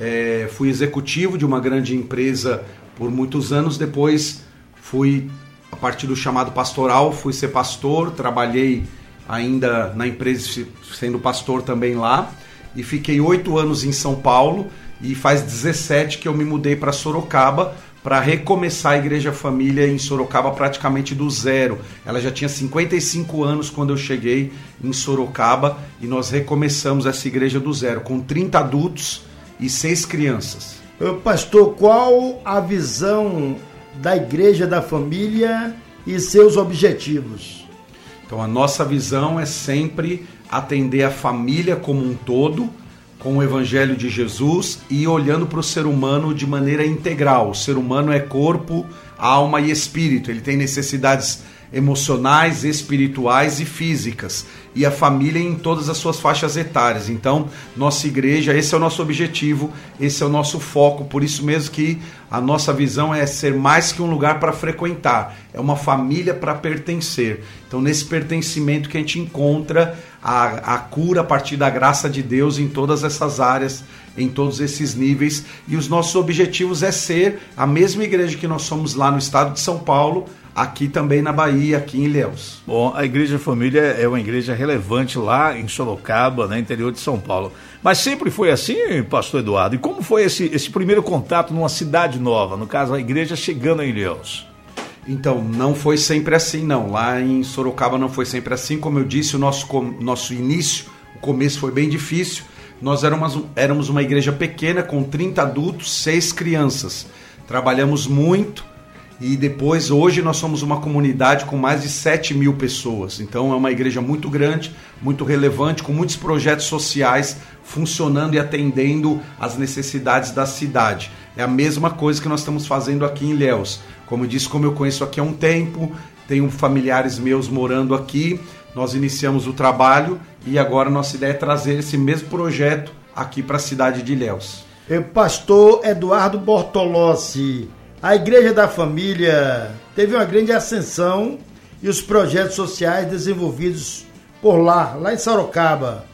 Fui executivo de uma grande empresa por muitos anos, depois fui, a partir do chamado pastoral, fui ser pastor, trabalhei ainda na empresa sendo pastor também lá, e fiquei 8 anos em São Paulo, e faz 17 que eu me mudei para Sorocaba, para recomeçar a Igreja Família em Sorocaba praticamente do zero. Ela já tinha 55 anos quando eu cheguei em Sorocaba, e nós recomeçamos essa igreja do zero, com 30 adultos e 6 crianças. Pastor, qual a visão da Igreja da Família e seus objetivos? Então, a nossa visão é sempre atender a família como um todo, com o Evangelho de Jesus, e olhando para o ser humano de maneira integral. O ser humano é corpo, alma e espírito. Ele tem necessidades emocionais, espirituais e físicas, e a família em todas as suas faixas etárias. Então, nossa igreja, esse é o nosso objetivo, esse é o nosso foco, por isso mesmo que a nossa visão é ser mais que um lugar para frequentar, é uma família para pertencer. Então, nesse pertencimento que a gente encontra a cura a partir da graça de Deus em todas essas áreas, em todos esses níveis, e os nossos objetivos é ser a mesma igreja que nós somos lá no estado de São Paulo, aqui também na Bahia, aqui em Ilhéus. Bom, a Igreja Família é uma igreja relevante lá em Sorocaba, no interior de São Paulo. Mas sempre foi assim, pastor Eduardo? E como foi esse primeiro contato numa cidade nova, no caso a igreja chegando em Ilhéus? Então, não foi sempre assim, não. Lá em Sorocaba não foi sempre assim. Como eu disse, o nosso início, o começo foi bem difícil. Nós éramos uma igreja pequena, com 30 adultos, 6 crianças. Trabalhamos muito. E depois, hoje, nós somos uma comunidade com mais de 7.000 pessoas. Então, é uma igreja muito grande, muito relevante, com muitos projetos sociais funcionando e atendendo às necessidades da cidade. É a mesma coisa que nós estamos fazendo aqui em Ilhéus. Como eu disse, como eu conheço aqui há um tempo, tenho familiares meus morando aqui, nós iniciamos o trabalho e agora nossa ideia é trazer esse mesmo projeto aqui para a cidade de Ilhéus. Pastor Eduardo Bartolossi, a Igreja da Família teve uma grande ascensão e os projetos sociais desenvolvidos por lá em Sorocaba.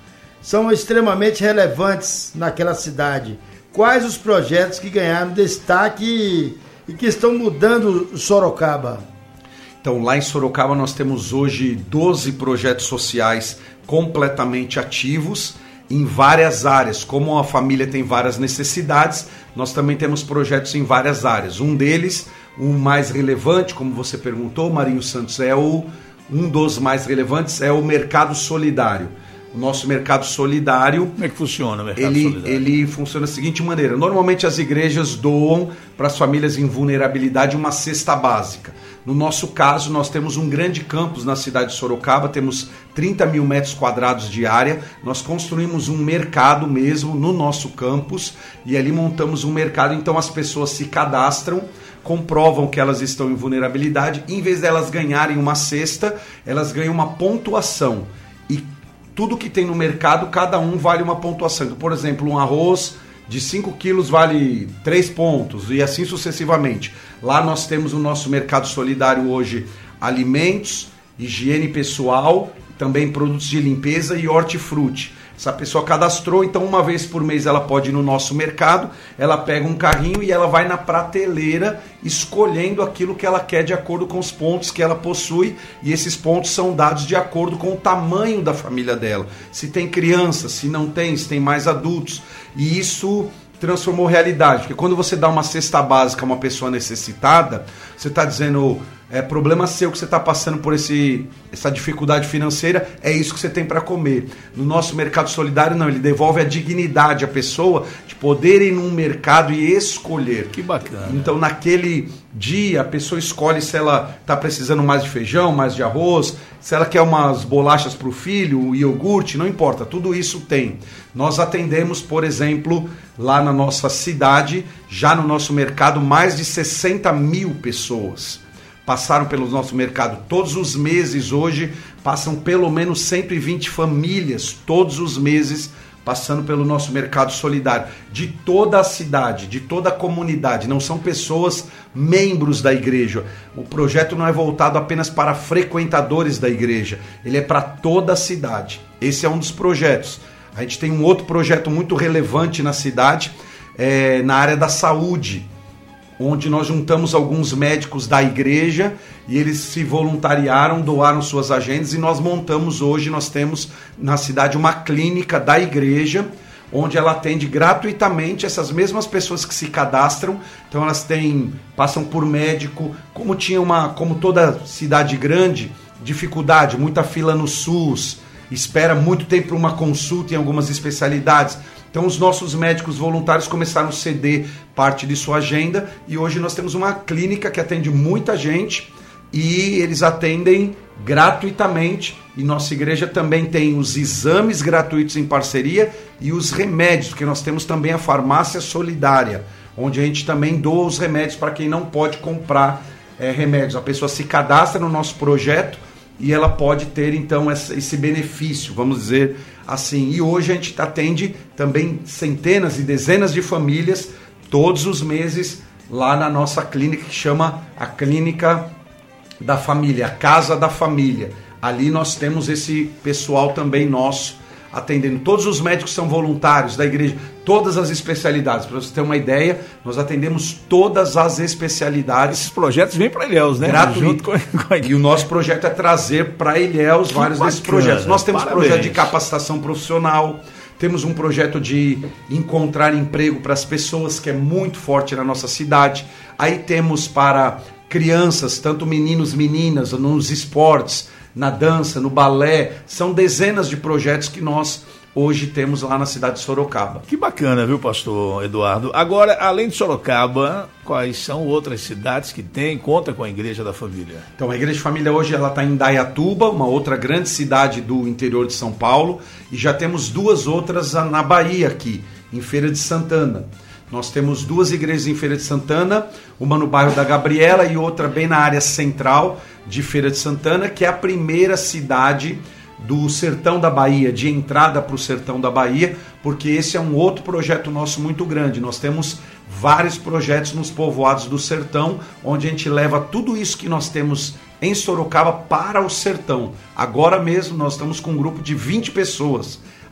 são extremamente relevantes naquela cidade. Quais os projetos que ganharam destaque e que estão mudando Sorocaba? Então, lá em Sorocaba nós temos hoje 12 projetos sociais completamente ativos em várias áreas. Como a família tem várias necessidades, nós também temos projetos em várias áreas. Um deles, o mais relevante, como você perguntou, Marinho Santos, um dos mais relevantes é o Mercado Solidário. O nosso Mercado Solidário... Como é que funciona o Mercado Solidário? Ele funciona da seguinte maneira. Normalmente as igrejas doam para as famílias em vulnerabilidade uma cesta básica. No nosso caso, nós temos um grande campus na cidade de Sorocaba, temos 30 mil metros quadrados de área. Nós construímos um mercado mesmo no nosso campus e ali montamos um mercado. Então as pessoas se cadastram, comprovam que elas estão em vulnerabilidade. Em vez delas ganharem uma cesta, elas ganham uma pontuação. E tudo que tem no mercado, cada um vale uma pontuação. Então, por exemplo, um arroz de 5 quilos vale 3 pontos e assim sucessivamente. Lá nós temos no nosso Mercado Solidário hoje alimentos, higiene pessoal, também produtos de limpeza e hortifruti. Essa pessoa cadastrou, então uma vez por mês ela pode ir no nosso mercado, ela pega um carrinho e ela vai na prateleira escolhendo aquilo que ela quer de acordo com os pontos que ela possui, e esses pontos são dados de acordo com o tamanho da família dela. Se tem crianças, se não tem, se tem mais adultos. E isso transformou realidade, porque quando você dá uma cesta básica a uma pessoa necessitada, você está dizendo... É problema seu que você está passando por essa dificuldade financeira, é isso que você tem para comer. No nosso Mercado Solidário, não, ele devolve a dignidade à pessoa de poder ir num mercado e escolher. Que bacana. Então, naquele dia, a pessoa escolhe se ela está precisando mais de feijão, mais de arroz, se ela quer umas bolachas para o filho, um iogurte, não importa, tudo isso tem. Nós atendemos, por exemplo, lá na nossa cidade, já no nosso mercado, mais de 60 mil pessoas. Passaram pelo nosso mercado todos os meses. Hoje passam pelo menos 120 famílias todos os meses passando pelo nosso Mercado Solidário, de toda a cidade, de toda a comunidade. Não são pessoas membros da igreja. O projeto não é voltado apenas para frequentadores da igreja, ele é para toda a cidade. Esse é um dos projetos. A gente tem um outro projeto muito relevante na cidade, na área da saúde, onde nós juntamos alguns médicos da igreja e eles se voluntariaram, doaram suas agendas, e nós temos na cidade uma clínica da igreja, onde ela atende gratuitamente essas mesmas pessoas que se cadastram. Então elas passam por médico, como toda cidade grande, dificuldade, muita fila no SUS, espera muito tempo para uma consulta em algumas especialidades. Então os nossos médicos voluntários começaram a ceder parte de sua agenda, e hoje nós temos uma clínica que atende muita gente e eles atendem gratuitamente, e nossa igreja também tem os exames gratuitos em parceria e os remédios, porque nós temos também a farmácia solidária, onde a gente também doa os remédios para quem não pode comprar remédios. A pessoa se cadastra no nosso projeto e ela pode ter então esse benefício, vamos dizer assim. E hoje a gente atende também centenas e dezenas de famílias todos os meses lá na nossa clínica, que chama a Clínica da Família, a Casa da Família. Ali nós temos esse pessoal também nosso atendendo. Todos os médicos são voluntários da igreja, todas as especialidades. Para você ter uma ideia, nós atendemos todas as especialidades. Esses projetos vêm para Ilhéus, né? Gratuito. E o nosso projeto é trazer para Ilhéus vários desses projetos. Nós temos projeto de capacitação profissional, temos um projeto de encontrar emprego para as pessoas, que é muito forte na nossa cidade. Aí temos para crianças, tanto meninos, meninas, nos esportes, na dança, no balé. São dezenas de projetos que nós hoje temos lá na cidade de Sorocaba. Que bacana, viu, pastor Eduardo? Agora, além de Sorocaba, quais são outras cidades que conta com a Igreja da Família? Então, a Igreja da Família hoje está em Indaiatuba, uma outra grande cidade do interior de São Paulo, e já temos duas outras na Bahia aqui, em Feira de Santana. Nós temos duas igrejas em Feira de Santana, uma no bairro da Gabriela e outra bem na área central de Feira de Santana, que é a primeira cidade do sertão da Bahia, de entrada para o sertão da Bahia, porque esse é um outro projeto nosso muito grande. Nós temos vários projetos nos povoados do sertão, onde a gente leva tudo isso que nós temos em Sorocaba para o sertão. Agora mesmo nós estamos com um grupo de 20 pessoas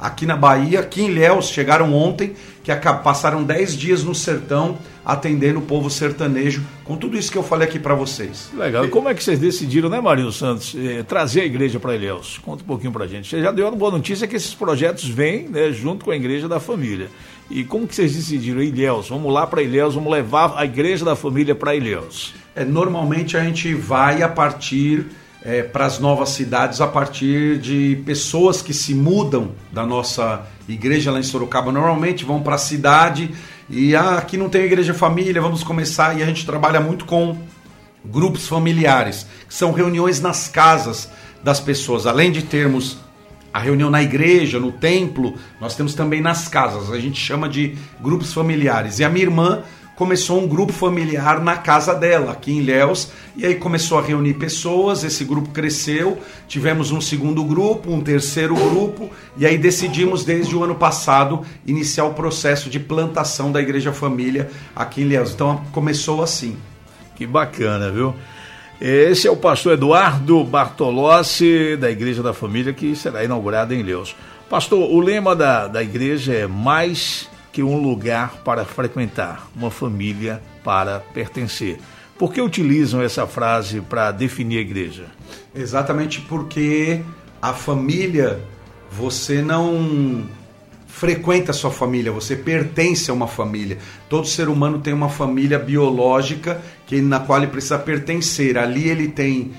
aqui na Bahia, aqui em Ilhéus, chegaram ontem, que passaram 10 dias no sertão, atendendo o povo sertanejo, com tudo isso que eu falei aqui para vocês. Legal. E como é que vocês decidiram, né, Marinho Santos, trazer a igreja para Ilhéus? Conta um pouquinho para a gente. Você já deu uma boa notícia que esses projetos vêm, né, junto com a Igreja da Família. E como que vocês decidiram? Ilhéus, vamos lá para Ilhéus, vamos levar a Igreja da Família para Ilhéus. Normalmente a gente vai a partir para as novas cidades, a partir de pessoas que se mudam da nossa igreja lá em Sorocaba. Normalmente vão para a cidade e aqui não tem Igreja Família, vamos começar. E a gente trabalha muito com grupos familiares, que são reuniões nas casas das pessoas. Além de termos a reunião na igreja, no templo, nós temos também nas casas. A gente chama de grupos familiares. E a minha irmã começou um grupo familiar na casa dela, aqui em Ilhéus, e aí começou a reunir pessoas, esse grupo cresceu, tivemos um segundo grupo, um terceiro grupo, e aí decidimos desde o ano passado iniciar o processo de plantação da Igreja Família aqui em Ilhéus. Então começou assim. Que bacana, viu? Esse é o pastor Eduardo Bartolossi, da Igreja da Família, que será inaugurada em Ilhéus. Pastor, o lema da igreja é mais que um lugar para frequentar, uma família para pertencer. Por que utilizam essa frase para definir a igreja? Exatamente porque a família, você não frequenta a sua família, você pertence a uma família. Todo ser humano tem uma família biológica na qual ele precisa pertencer. Ali ele tem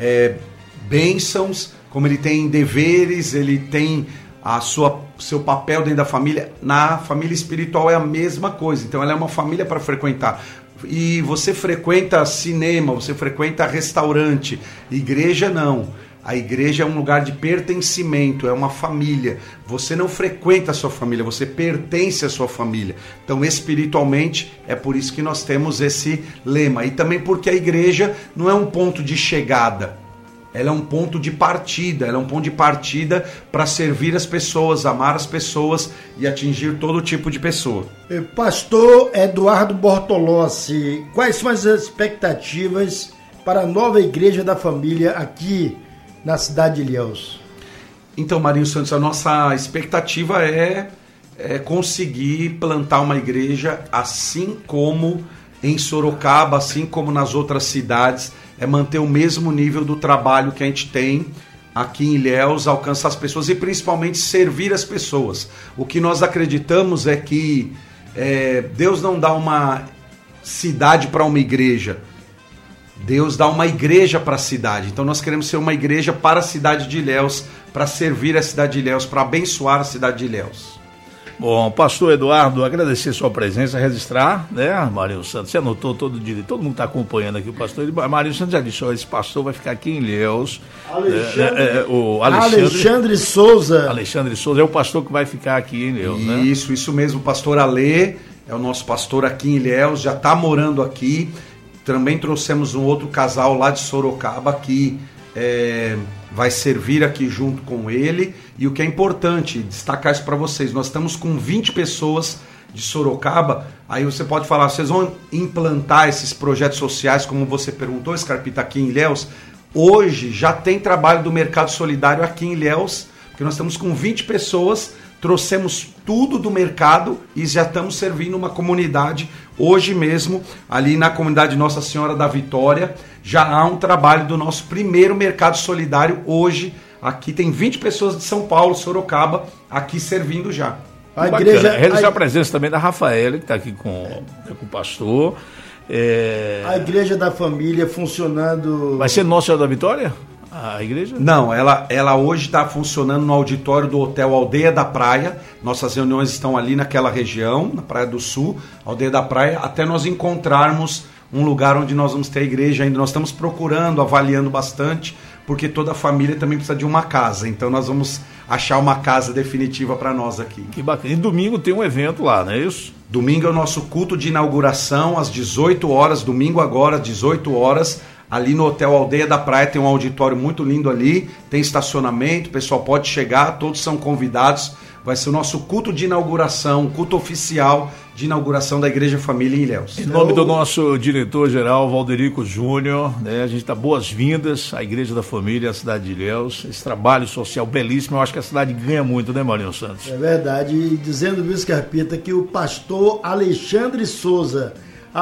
bênçãos, como ele tem deveres, ele tem seu papel dentro da família. Na família espiritual é a mesma coisa, então ela é uma família para frequentar. E você frequenta cinema, você frequenta restaurante, igreja não. A igreja é um lugar de pertencimento, é uma família. Você não frequenta a sua família, você pertence à sua família. Então, espiritualmente, é por isso que nós temos esse lema. E também porque a igreja não é um ponto de chegada. Ela é um ponto de partida, para servir as pessoas, amar as pessoas e atingir todo tipo de pessoa. Pastor Eduardo Bartolossi, quais são as expectativas para a nova Igreja da Família aqui na cidade de Ilhéus? Então, Marinho Santos, a nossa expectativa é conseguir plantar uma igreja assim como em Sorocaba, assim como nas outras cidades, manter o mesmo nível do trabalho que a gente tem aqui em Ilhéus, alcançar as pessoas e principalmente servir as pessoas. O que nós acreditamos é que Deus não dá uma cidade para uma igreja, Deus dá uma igreja para a cidade. Então nós queremos ser uma igreja para a cidade de Ilhéus, para servir a cidade de Ilhéus, para abençoar a cidade de Ilhéus. Bom, pastor Eduardo, agradecer sua presença, registrar, né, Marinho Santos, você anotou todo dia, todo mundo está acompanhando aqui o pastor, Marinho Santos já disse, esse pastor vai ficar aqui em Ilhéus, Alexandre Souza. Alexandre Souza é o pastor que vai ficar aqui em Ilhéus, né? Isso mesmo, o pastor Alê é o nosso pastor aqui em Ilhéus, já está morando aqui. Também trouxemos um outro casal lá de Sorocaba que vai servir aqui junto com ele. E o que é importante destacar isso para vocês, nós estamos com 20 pessoas de Sorocaba. Aí você pode falar, vocês vão implantar esses projetos sociais, como você perguntou, Scarpita, aqui em Ilhéus? Hoje já tem trabalho do Mercado Solidário aqui em Ilhéus, porque nós estamos com 20 pessoas, trouxemos tudo do mercado e já estamos servindo uma comunidade. Hoje mesmo, ali na comunidade Nossa Senhora da Vitória, já há um trabalho do nosso primeiro Mercado Solidário hoje. Aqui tem 20 pessoas de São Paulo, Sorocaba, aqui servindo já. A igreja registrar a presença também da Rafaela, que está aqui com o pastor. A Igreja da Família funcionando... Vai ser Nossa Senhora da Vitória? A igreja? Não, ela hoje está funcionando no auditório do Hotel Aldeia da Praia. Nossas reuniões estão ali naquela região, na Praia do Sul, Aldeia da Praia, até nós encontrarmos um lugar onde nós vamos ter a igreja ainda. Nós estamos procurando, avaliando bastante, porque toda a família também precisa de uma casa. Então nós vamos achar uma casa definitiva para nós aqui. Que bacana. E domingo tem um evento lá, não é isso? Domingo é o nosso culto de inauguração, às 18 horas, domingo agora, às 18 horas, ali no Hotel Aldeia da Praia. Tem um auditório muito lindo ali, tem estacionamento, o pessoal pode chegar, todos são convidados. vai ser o nosso culto de inauguração, culto oficial de inauguração da Igreja Família em Ilhéus. Em nome do nosso diretor-geral, Valderico Júnior, né, a gente dá boas-vindas à Igreja da Família, à cidade de Ilhéus. Esse trabalho social belíssimo, eu acho que a cidade ganha muito, né, Marinho Santos? É verdade, e dizendo, viu, Scarpita, que o pastor Alexandre Souza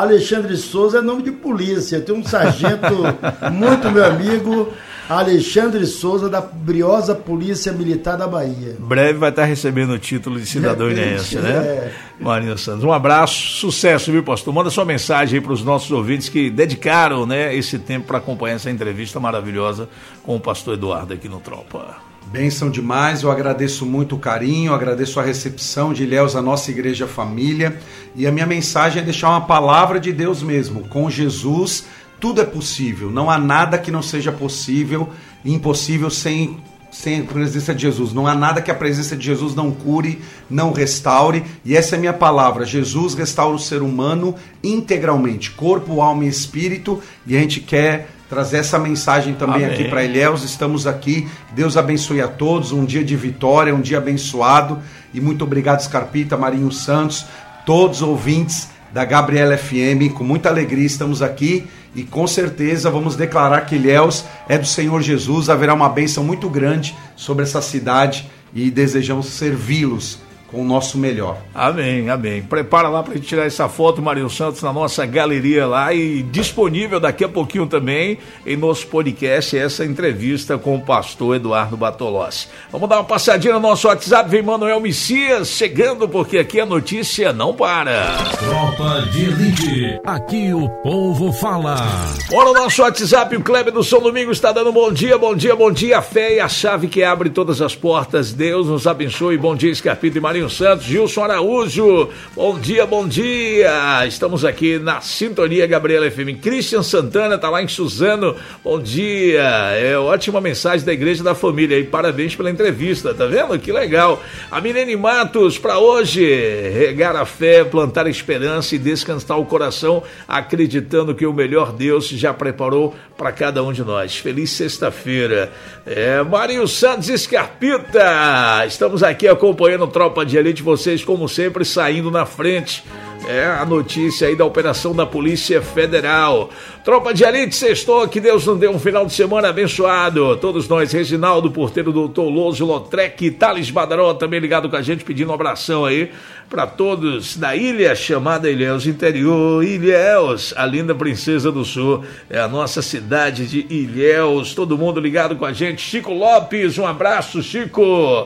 é nome de polícia, tem um sargento muito meu amigo, Alexandre Souza, da briosa Polícia Militar da Bahia. Breve vai estar recebendo o título de cidadão ilhéense, né? Marinho Santos, um abraço, sucesso, viu, pastor? Manda sua mensagem aí para os nossos ouvintes que dedicaram, né, esse tempo para acompanhar essa entrevista maravilhosa com o pastor Eduardo aqui no Tropa. Bênção demais, eu agradeço muito o carinho, agradeço a recepção de Ilhéus, a nossa Igreja Família, e a minha mensagem é deixar uma palavra de Deus mesmo. Com Jesus tudo é possível, não há nada que não seja possível, impossível sem a presença de Jesus. Não há nada que a presença de Jesus não cure, não restaure, e essa é a minha palavra. Jesus restaura o ser humano integralmente, corpo, alma e espírito, e a gente quer trazer essa mensagem também. Amém. Aqui para Ilhéus, estamos aqui, Deus abençoe a todos, um dia de vitória, um dia abençoado, e muito obrigado, Scarpita, Marinho Santos, todos os ouvintes da Gabriela FM, com muita alegria estamos aqui, e com certeza vamos declarar que Ilhéus é do Senhor Jesus, haverá uma bênção muito grande sobre essa cidade, e desejamos servi-los com o nosso melhor. Amém, amém. Prepara lá para a gente tirar essa foto, Marinho Santos, na nossa galeria lá, e disponível daqui a pouquinho também em nosso podcast essa entrevista com o pastor Eduardo Bartolossi. Vamos dar uma passadinha no nosso WhatsApp, vem Manuel Messias chegando, porque aqui a notícia não para. Tropa de Elite, aqui o povo fala. Olha o nosso WhatsApp, o Kleber do São Domingos está dando bom dia, bom dia, bom dia. A fé é a chave que abre todas as portas. Deus nos abençoe. Bom dia, Scarpita e Marinho Santos. Gilson Araújo, bom dia, bom dia. Estamos aqui na sintonia Gabriela FM. Christian Santana está lá em Suzano, bom dia. É ótima mensagem da Igreja da Família e parabéns pela entrevista, tá vendo? Que legal. A Milene Matos, para hoje, regar a fé, plantar esperança e descansar o coração, acreditando que o melhor Deus já preparou para cada um de nós. Feliz sexta-feira. Marinho Santos e Scarpita, estamos aqui acompanhando Tropa de Elite, vocês como sempre saindo na frente. A notícia aí da operação da Polícia Federal. Tropa de Elite, sextou, que Deus nos deu um final de semana abençoado. Todos nós, Reginaldo, porteiro do Toloso, Lotrec, Thales Badaró, também ligado com a gente, pedindo um abração aí para todos da ilha chamada Ilhéus, interior, Ilhéus, a linda Princesa do Sul, é a nossa cidade de Ilhéus, todo mundo ligado com a gente. Chico Lopes, um abraço, Chico.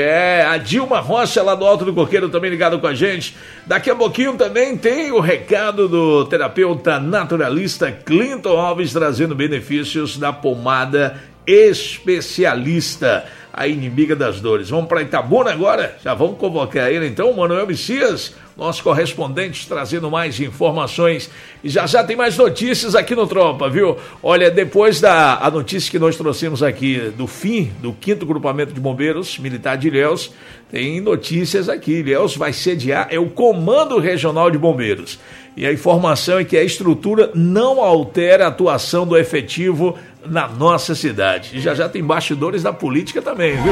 A Dilma Rocha, lá do Alto do Coqueiro, também ligado com a gente. Daqui a pouquinho também tem o recado do terapeuta naturalista Clinton Alves, trazendo benefícios da pomada especialista, a inimiga das dores. Vamos para Itabuna agora? Já vamos convocar ele então, Manuel Messias, nosso correspondente, trazendo mais informações. E já tem mais notícias aqui no Tropa, viu? Olha, depois a notícia que nós trouxemos aqui do fim do 5º Grupamento de Bombeiros Militar de Ilhéus, tem notícias aqui. Ilhéus vai sediar o Comando Regional de Bombeiros. E a informação é que a estrutura não altera a atuação do efetivo na nossa cidade. E já tem bastidores da política também, viu?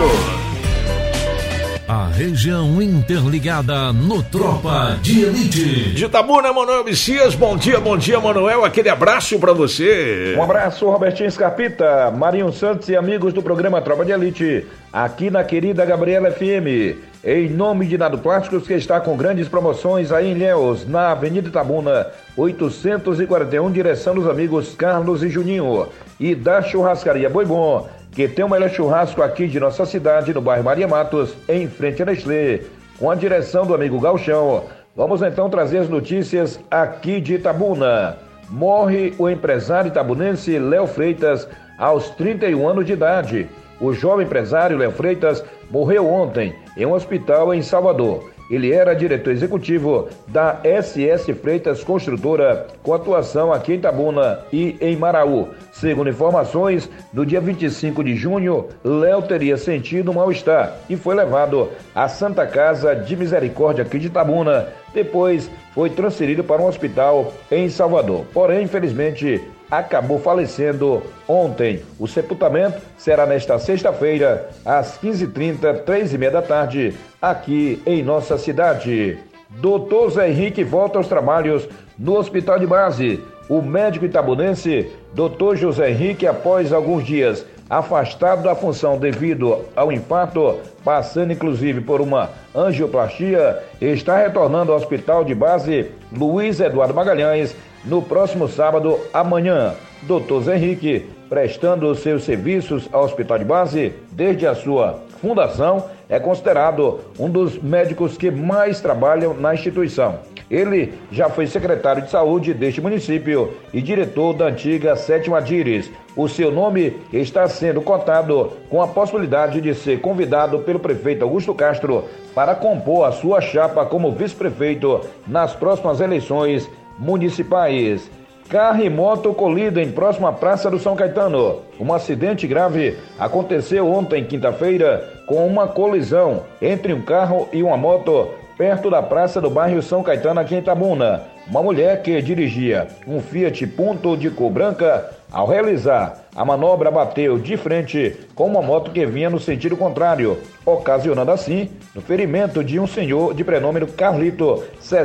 A região interligada no Tropa de Elite. De Itabuna, Manuel Messias, bom dia, Manuel, aquele abraço pra você. Um abraço, Robertinho Scarpita, Marinho Santos e amigos do programa Tropa de Elite, aqui na querida Gabriela FM, em nome de Nado Plásticos, que está com grandes promoções aí em Ilhéus, na Avenida Itabuna, 841, direção dos amigos Carlos e Juninho, e da Churrascaria Boi Bom, que tem o melhor churrasco aqui de nossa cidade, no bairro Maria Matos, em frente a Nestlé, com a direção do amigo Galchão. Vamos então trazer as notícias aqui de Itabuna. Morre o empresário itabunense Léo Freitas, aos 31 anos de idade. O jovem empresário Léo Freitas morreu ontem em um hospital em Salvador. Ele era diretor executivo da SS Freitas Construtora, com atuação aqui em Itabuna e em Maraú. Segundo informações, no dia 25 de junho, Léo teria sentido um mal-estar e foi levado à Santa Casa de Misericórdia aqui de Itabuna. Depois foi transferido para um hospital em Salvador. Porém, infelizmente, acabou falecendo ontem. O sepultamento será nesta sexta-feira, às 15h30, 3h30 da tarde, aqui em nossa cidade. Dr. Zé Henrique volta aos trabalhos no Hospital de Base. O médico itabunense, Dr. José Henrique, após alguns dias afastado da função devido ao infarto, passando inclusive por uma angioplastia, está retornando ao Hospital de Base Luiz Eduardo Magalhães no próximo sábado, amanhã. Dr. Zé Henrique, prestando seus serviços ao Hospital de Base desde a sua fundação, é considerado um dos médicos que mais trabalham na instituição. Ele já foi secretário de saúde deste município e diretor da antiga 7ª Adires. O seu nome está sendo cotado com a possibilidade de ser convidado pelo prefeito Augusto Castro para compor a sua chapa como vice-prefeito nas próximas eleições municipais. Carro e moto colidem próximo à Praça do São Caetano. Um acidente grave aconteceu ontem, quinta-feira, com uma colisão entre um carro e uma moto perto da praça do bairro São Caetano, aqui em Itabuna. Uma mulher que dirigia um Fiat Punto de cor branca, ao realizar a manobra, bateu de frente com uma moto que vinha no sentido contrário, ocasionando assim o ferimento de um senhor de prenome Carlito,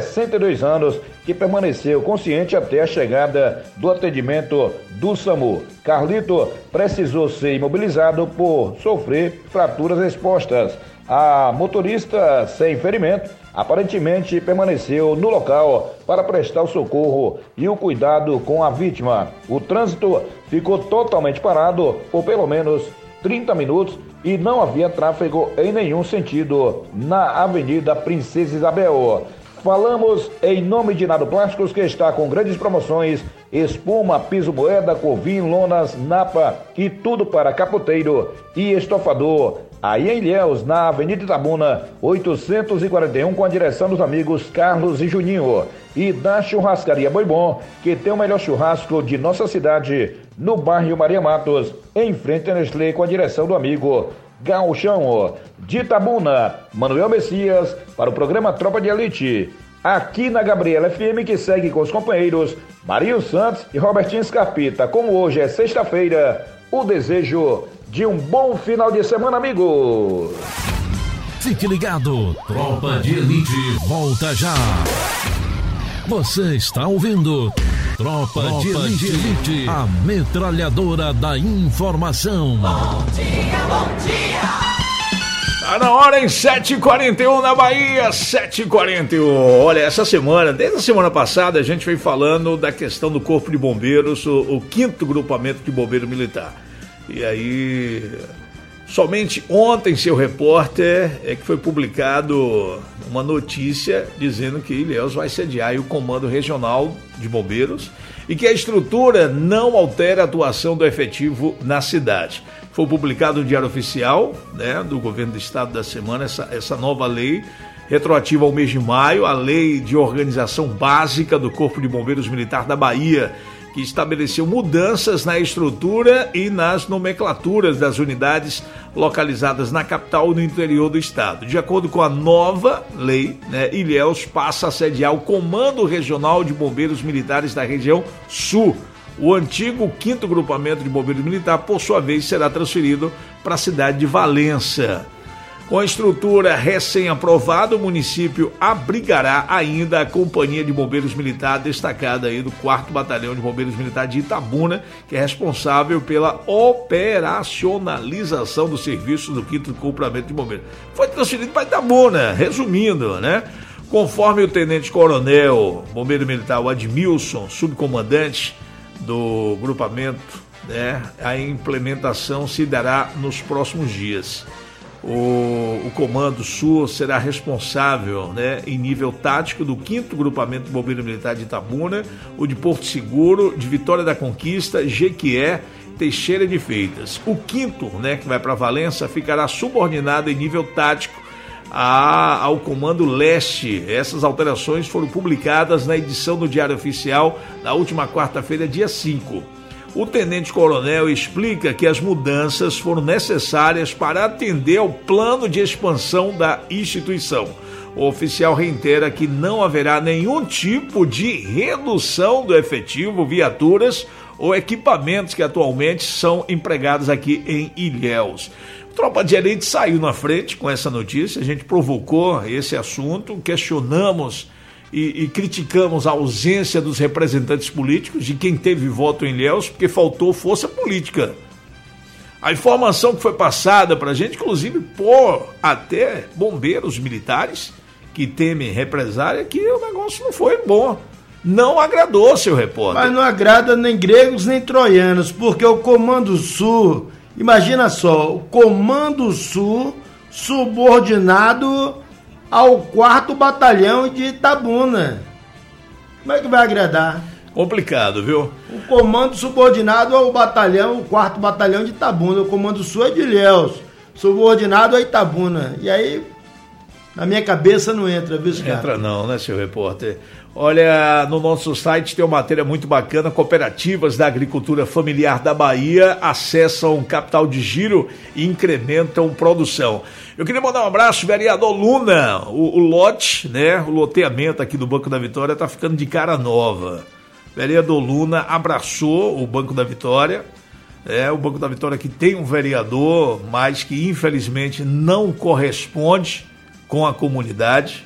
62 anos, que permaneceu consciente até a chegada do atendimento do SAMU. Carlito precisou ser imobilizado por sofrer fraturas expostas. A motorista, sem ferimento, aparentemente permaneceu no local para prestar o socorro e o cuidado com a vítima. O trânsito ficou totalmente parado por pelo menos 30 minutos e não havia tráfego em nenhum sentido na Avenida Princesa Isabel. Falamos em nome de Nado Plásticos, que está com grandes promoções: espuma, piso moeda, covim, lonas, napa e tudo para capoteiro e estofador. Aí em Ilhéus, na Avenida Itabuna, 841, com a direção dos amigos Carlos e Juninho. E da Churrascaria Boi Bom, que tem o melhor churrasco de nossa cidade, no bairro Maria Matos, em frente a Nestlé, com a direção do amigo Gauchão. De Itabuna, Manuel Messias, para o programa Tropa de Elite. Aqui na Gabriela FM, que segue com os companheiros Marinho Santos e Robertinho Scarpita. Como hoje é sexta-feira, o desejo de um bom final de semana, amigos. Fique ligado, Tropa de Elite volta já. Você está ouvindo Tropa de Elite, a metralhadora da informação. Bom dia. Tá na hora, em 7h41 na Bahia, 7h41. Olha, essa semana, desde a semana passada, a gente vem falando da questão do Corpo de Bombeiros, o 5º grupamento de bombeiro militar. E aí, somente ontem, seu repórter, é que foi publicado uma notícia dizendo que Ilhéus vai sediar o Comando Regional de Bombeiros e que a estrutura não altera a atuação do efetivo na cidade. Foi publicado no Diário Oficial, né, do Governo do Estado da semana, essa nova lei, retroativa ao mês de maio, a Lei de Organização Básica do Corpo de Bombeiros Militar da Bahia, que estabeleceu mudanças na estrutura e nas nomenclaturas das unidades localizadas na capital e no interior do estado. De acordo com a nova lei, né, Ilhéus passa a sediar o Comando Regional de Bombeiros Militares da região Sul. O antigo 5º grupamento de bombeiros militar, por sua vez, será transferido para a cidade de Valença. Com a estrutura recém-aprovada, o município abrigará ainda a Companhia de Bombeiros Militar, destacada aí do 4º Batalhão de Bombeiros Militar de Itabuna, que é responsável pela operacionalização do serviço do 5º grupamento de bombeiros. Foi transferido para Itabuna, resumindo, né? Conforme o tenente-coronel bombeiro militar Admilson, subcomandante do grupamento, né, a implementação se dará nos próximos dias. O Comando Sul será responsável, né, em nível tático do 5º Grupamento de Bombeiro Militar de Itabuna, o de Porto Seguro, de Vitória da Conquista, Jequié, Teixeira de Freitas. O 5º, né, que vai para Valença, ficará subordinado em nível tático ao Comando Leste. Essas alterações foram publicadas na edição do Diário Oficial na última quarta-feira, dia 5. O tenente-coronel explica que as mudanças foram necessárias para atender ao plano de expansão da instituição. O oficial reitera que não haverá nenhum tipo de redução do efetivo, viaturas ou equipamentos que atualmente são empregados aqui em Ilhéus. Tropa de Elite saiu na frente com essa notícia, a gente provocou esse assunto, questionamos e criticamos a ausência dos representantes políticos, de quem teve voto em Ilhéus, porque faltou força política. A informação que foi passada para a gente, inclusive por até bombeiros militares, que temem represália, que o negócio não foi bom. Não agradou, seu repórter. Mas não agrada nem gregos nem troianos, porque o Comando Sul, imagina só, o Comando Sul subordinado ao 4º Batalhão de Itabuna. Como é que vai agradar? Complicado, viu? O comando subordinado ao batalhão, o 4º Batalhão de Itabuna. O Comando Sul é de Ilhéus, subordinado a Itabuna. E aí, na minha cabeça não entra, viu, cara? Entra não, né, seu repórter? Olha, no nosso site tem uma matéria muito bacana. Cooperativas da agricultura familiar da Bahia acessam capital de giro e incrementam produção. Eu queria mandar um abraço, vereador Luna. O lote, né, o loteamento aqui do Banco da Vitória está ficando de cara nova. Vereador Luna abraçou o Banco da Vitória. O Banco da Vitória que tem um vereador, mas que infelizmente não corresponde com a comunidade.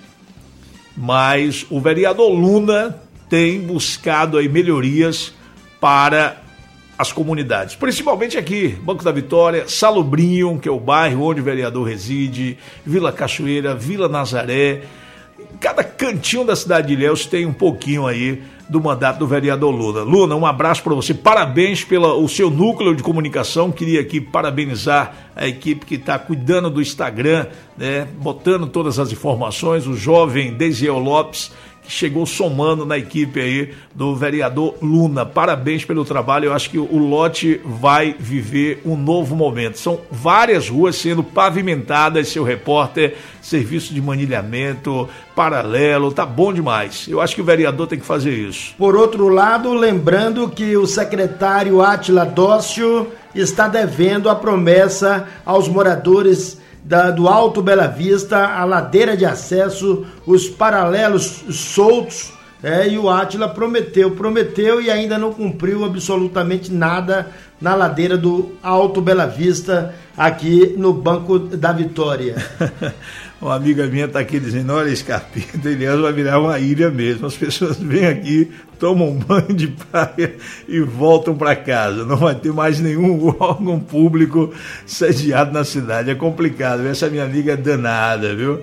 Mas o vereador Luna tem buscado aí melhorias para as comunidades, principalmente aqui, Banco da Vitória, Salobrinho, que é o bairro onde o vereador reside, Vila Cachoeira, Vila Nazaré. Cada cantinho da cidade de Ilhéus tem um pouquinho aí do mandato do vereador Luna. Luna, um abraço para você, parabéns pelo seu núcleo de comunicação. Queria aqui parabenizar a equipe que está cuidando do Instagram, né, botando todas as informações, o jovem Desiel Lopes, que chegou somando na equipe aí do vereador Luna. Parabéns pelo trabalho, eu acho que o lote vai viver um novo momento. São várias ruas sendo pavimentadas, seu repórter, serviço de manilhamento, paralelo, tá bom demais. Eu acho que o vereador tem que fazer isso. Por outro lado, lembrando que o secretário Átila Dócio está devendo a promessa aos moradores do Alto Bela Vista, a ladeira de acesso, os paralelos soltos, e o Átila prometeu e ainda não cumpriu absolutamente nada na ladeira do Alto Bela Vista, aqui no Banco da Vitória. Uma amiga minha está aqui dizendo, olha, Scarpita, Ilhéus vai virar uma ilha mesmo, as pessoas vêm aqui, tomam um banho de praia e voltam para casa, não vai ter mais nenhum órgão público sediado na cidade, é complicado, essa minha amiga é danada, viu?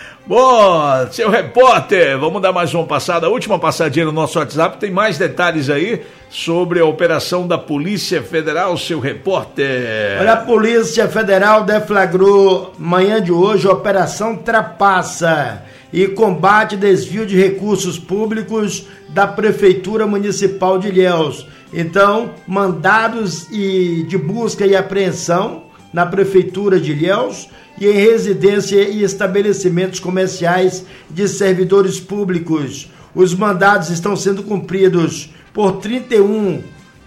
Bom, seu repórter, vamos dar mais uma passada, a última passadinha no nosso WhatsApp, tem mais detalhes aí sobre a operação da Polícia Federal, seu repórter. Olha, a Polícia Federal deflagrou manhã de hoje a Operação Trapaça e combate desvio de recursos públicos da Prefeitura Municipal de Ilhéus. Então, mandados de busca e apreensão na Prefeitura de Ilhéus e em residência e estabelecimentos comerciais de servidores públicos. Os mandados estão sendo cumpridos por 31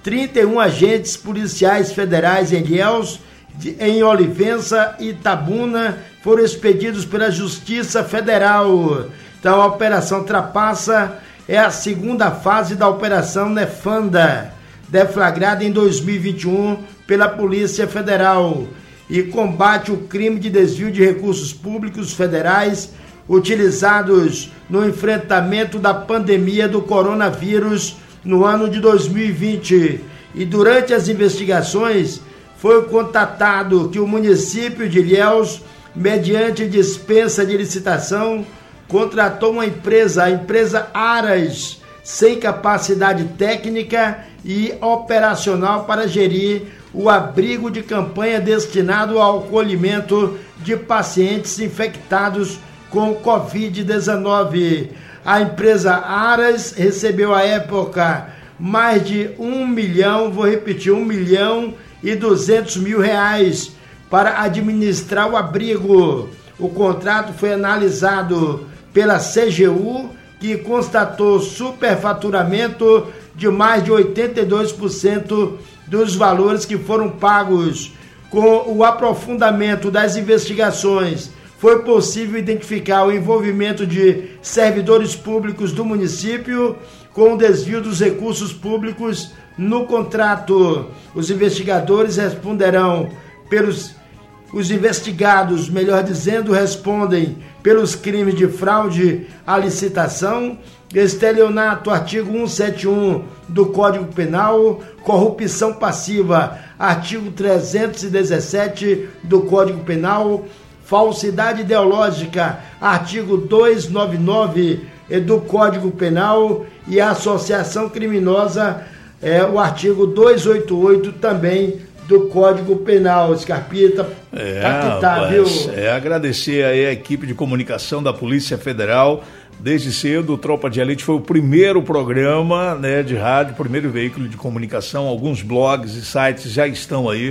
agentes policiais federais em Ilhéus, em Olivença e Itabuna, foram expedidos pela Justiça Federal. Então, a Operação Trapaça é a segunda fase da Operação Nefanda, deflagrada em 2021 pela Polícia Federal, e combate o crime de desvio de recursos públicos federais utilizados no enfrentamento da pandemia do coronavírus no ano de 2020. E durante as investigações foi constatado que o município de Ilhéus, mediante dispensa de licitação, contratou uma empresa, a empresa Aras, sem capacidade técnica e operacional para gerir o abrigo de campanha destinado ao acolhimento de pacientes infectados com Covid-19. A empresa Aras recebeu à época mais de 1 milhão, vou repetir, 1 milhão e 200 mil reais para administrar o abrigo. O contrato foi analisado pela CGU, que constatou superfaturamento de mais de 82% dos valores que foram pagos. Com o aprofundamento das investigações, foi possível identificar o envolvimento de servidores públicos do município com o desvio dos recursos públicos no contrato. Os investigadores responderão os investigados, melhor dizendo, respondem pelos crimes de fraude à licitação, estelionato, artigo 171 do Código Penal, corrupção passiva, artigo 317 do Código Penal, falsidade ideológica, artigo 299 do Código Penal, e associação criminosa, o artigo 288 também do Código Penal. Scarpita, viu? Agradecer aí a equipe de comunicação da Polícia Federal. Desde cedo, o Tropa de Elite foi o primeiro programa, né, de rádio, primeiro veículo de comunicação. Alguns blogs e sites já estão aí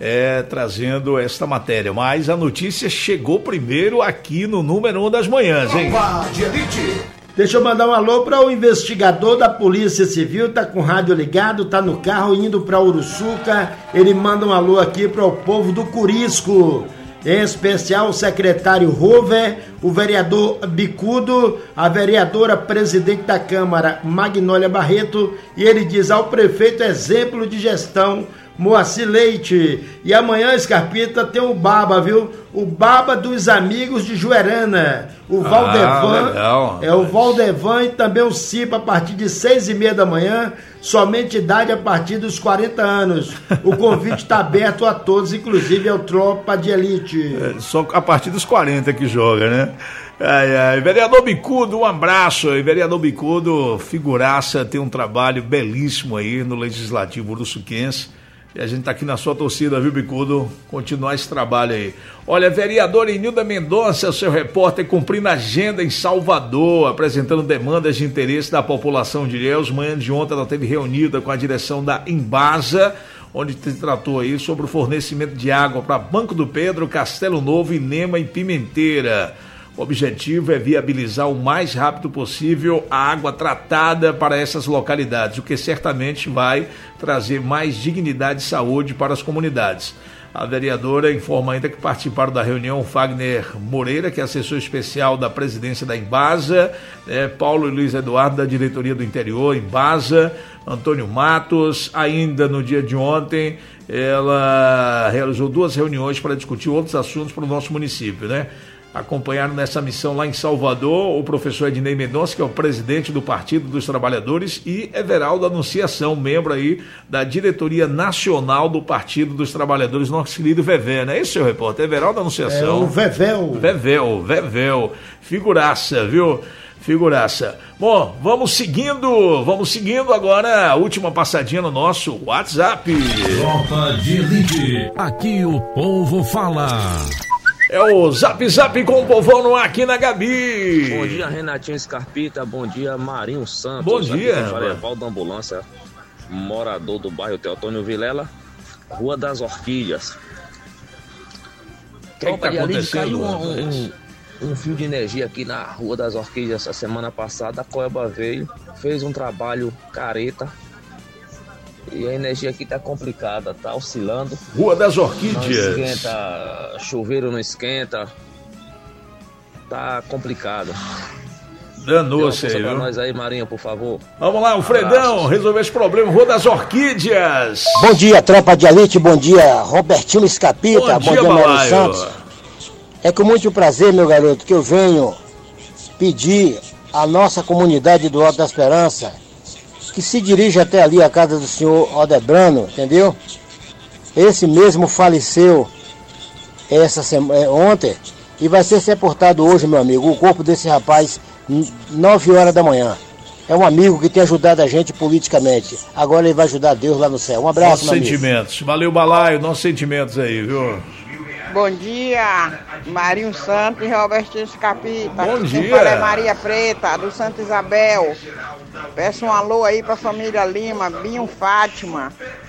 trazendo esta matéria, mas a notícia chegou primeiro aqui no número 1 das manhãs, hein? Tropa de Elite. Deixa eu mandar um alô para o investigador da Polícia Civil, tá com o rádio ligado, tá no carro indo para Uruçuca. Ele manda um alô aqui para o povo do Curisco, em especial o secretário Rover, o vereador Bicudo, a vereadora presidente da Câmara Magnólia Barreto, e ele diz ao prefeito exemplo de gestão Moacir Leite. E amanhã, Scarpita, tem o Baba, viu? O Baba dos amigos de Juerana. O Valdevan. Legal. O Valdevan e também o Cipa a partir de 6h30 da manhã. Somente idade a partir dos 40 anos. O convite está aberto a todos, inclusive ao Tropa de Elite. Só a partir dos 40 que joga, né? Vereador Bicudo, um abraço aí. Vereador Bicudo, figuraça, tem um trabalho belíssimo aí no Legislativo Uruçuquense. E a gente tá aqui na sua torcida, viu, Bicudo? Continuar esse trabalho aí. Olha, vereadora Inilda Mendonça, seu repórter, cumprindo agenda em Salvador, apresentando demandas de interesse da população de Ilhéus. Manhã de ontem ela esteve reunida com a direção da Embasa, onde se tratou aí sobre o fornecimento de água para Banco do Pedro, Castelo Novo, Inema e Pimenteira. O objetivo é viabilizar o mais rápido possível a água tratada para essas localidades, o que certamente vai trazer mais dignidade e saúde para as comunidades. A vereadora informa ainda que participaram da reunião Fagner Moreira, que é assessor especial da presidência da Embasa, Paulo e Luiz Eduardo, da diretoria do interior, Embasa, Antônio Matos. Ainda no dia de ontem, ela realizou 2 reuniões para discutir outros assuntos para o nosso município, né? Acompanharam nessa missão lá em Salvador o professor Ednei Mendonça, que é o presidente do Partido dos Trabalhadores, e Everaldo Anunciação, membro aí da diretoria nacional do Partido dos Trabalhadores, nosso querido Vevé, não é isso, seu repórter? Everaldo Anunciação. O Vevel. Vevel. Figuraça, viu? Figuraça. Bom, vamos seguindo agora a última passadinha no nosso WhatsApp. Tropa de Elite, aqui o povo fala. É o Zap com o povão no ar aqui na Gabi. Bom dia, Renatinho Scarpita. Bom dia, Marinho Santos. Bom dia. Valdo Ambulância, morador do bairro Teotônio Vilela, Rua das Orquídeas. O que tá acontecendo? Caiu um fio de energia aqui na Rua das Orquídeas essa semana passada. A Coeba veio, fez um trabalho careta. E a energia aqui tá complicada, tá oscilando. Rua das Orquídeas. Não esquenta, chuveiro não esquenta. Tá complicado. Danou-se aí, pra nós aí, Marinho, por favor. Vamos lá, o Fredão, resolver esse problema. Rua das Orquídeas. Bom dia, Tropa de Elite. Bom dia, Robertinho Escapita. Bom dia, Mário Santos. É com muito prazer, meu garoto, que eu venho pedir à nossa comunidade do Alto da Esperança que se dirige até ali a casa do senhor Odebrano, entendeu? Esse mesmo faleceu ontem e vai ser sepultado hoje, meu amigo, o corpo desse rapaz, 9 horas da manhã. É um amigo que tem ajudado a gente politicamente. Agora ele vai ajudar Deus lá no céu. Um abraço, meu amigo. Nossos sentimentos. Valeu, Balaio. Nossos sentimentos aí, viu? Bom dia, Marinho Santos e Robertinho Escapita. Bom dia. Quem fala é Maria Preta, do Santa Isabel. Peço um alô aí pra família Lima, Binho Fátima.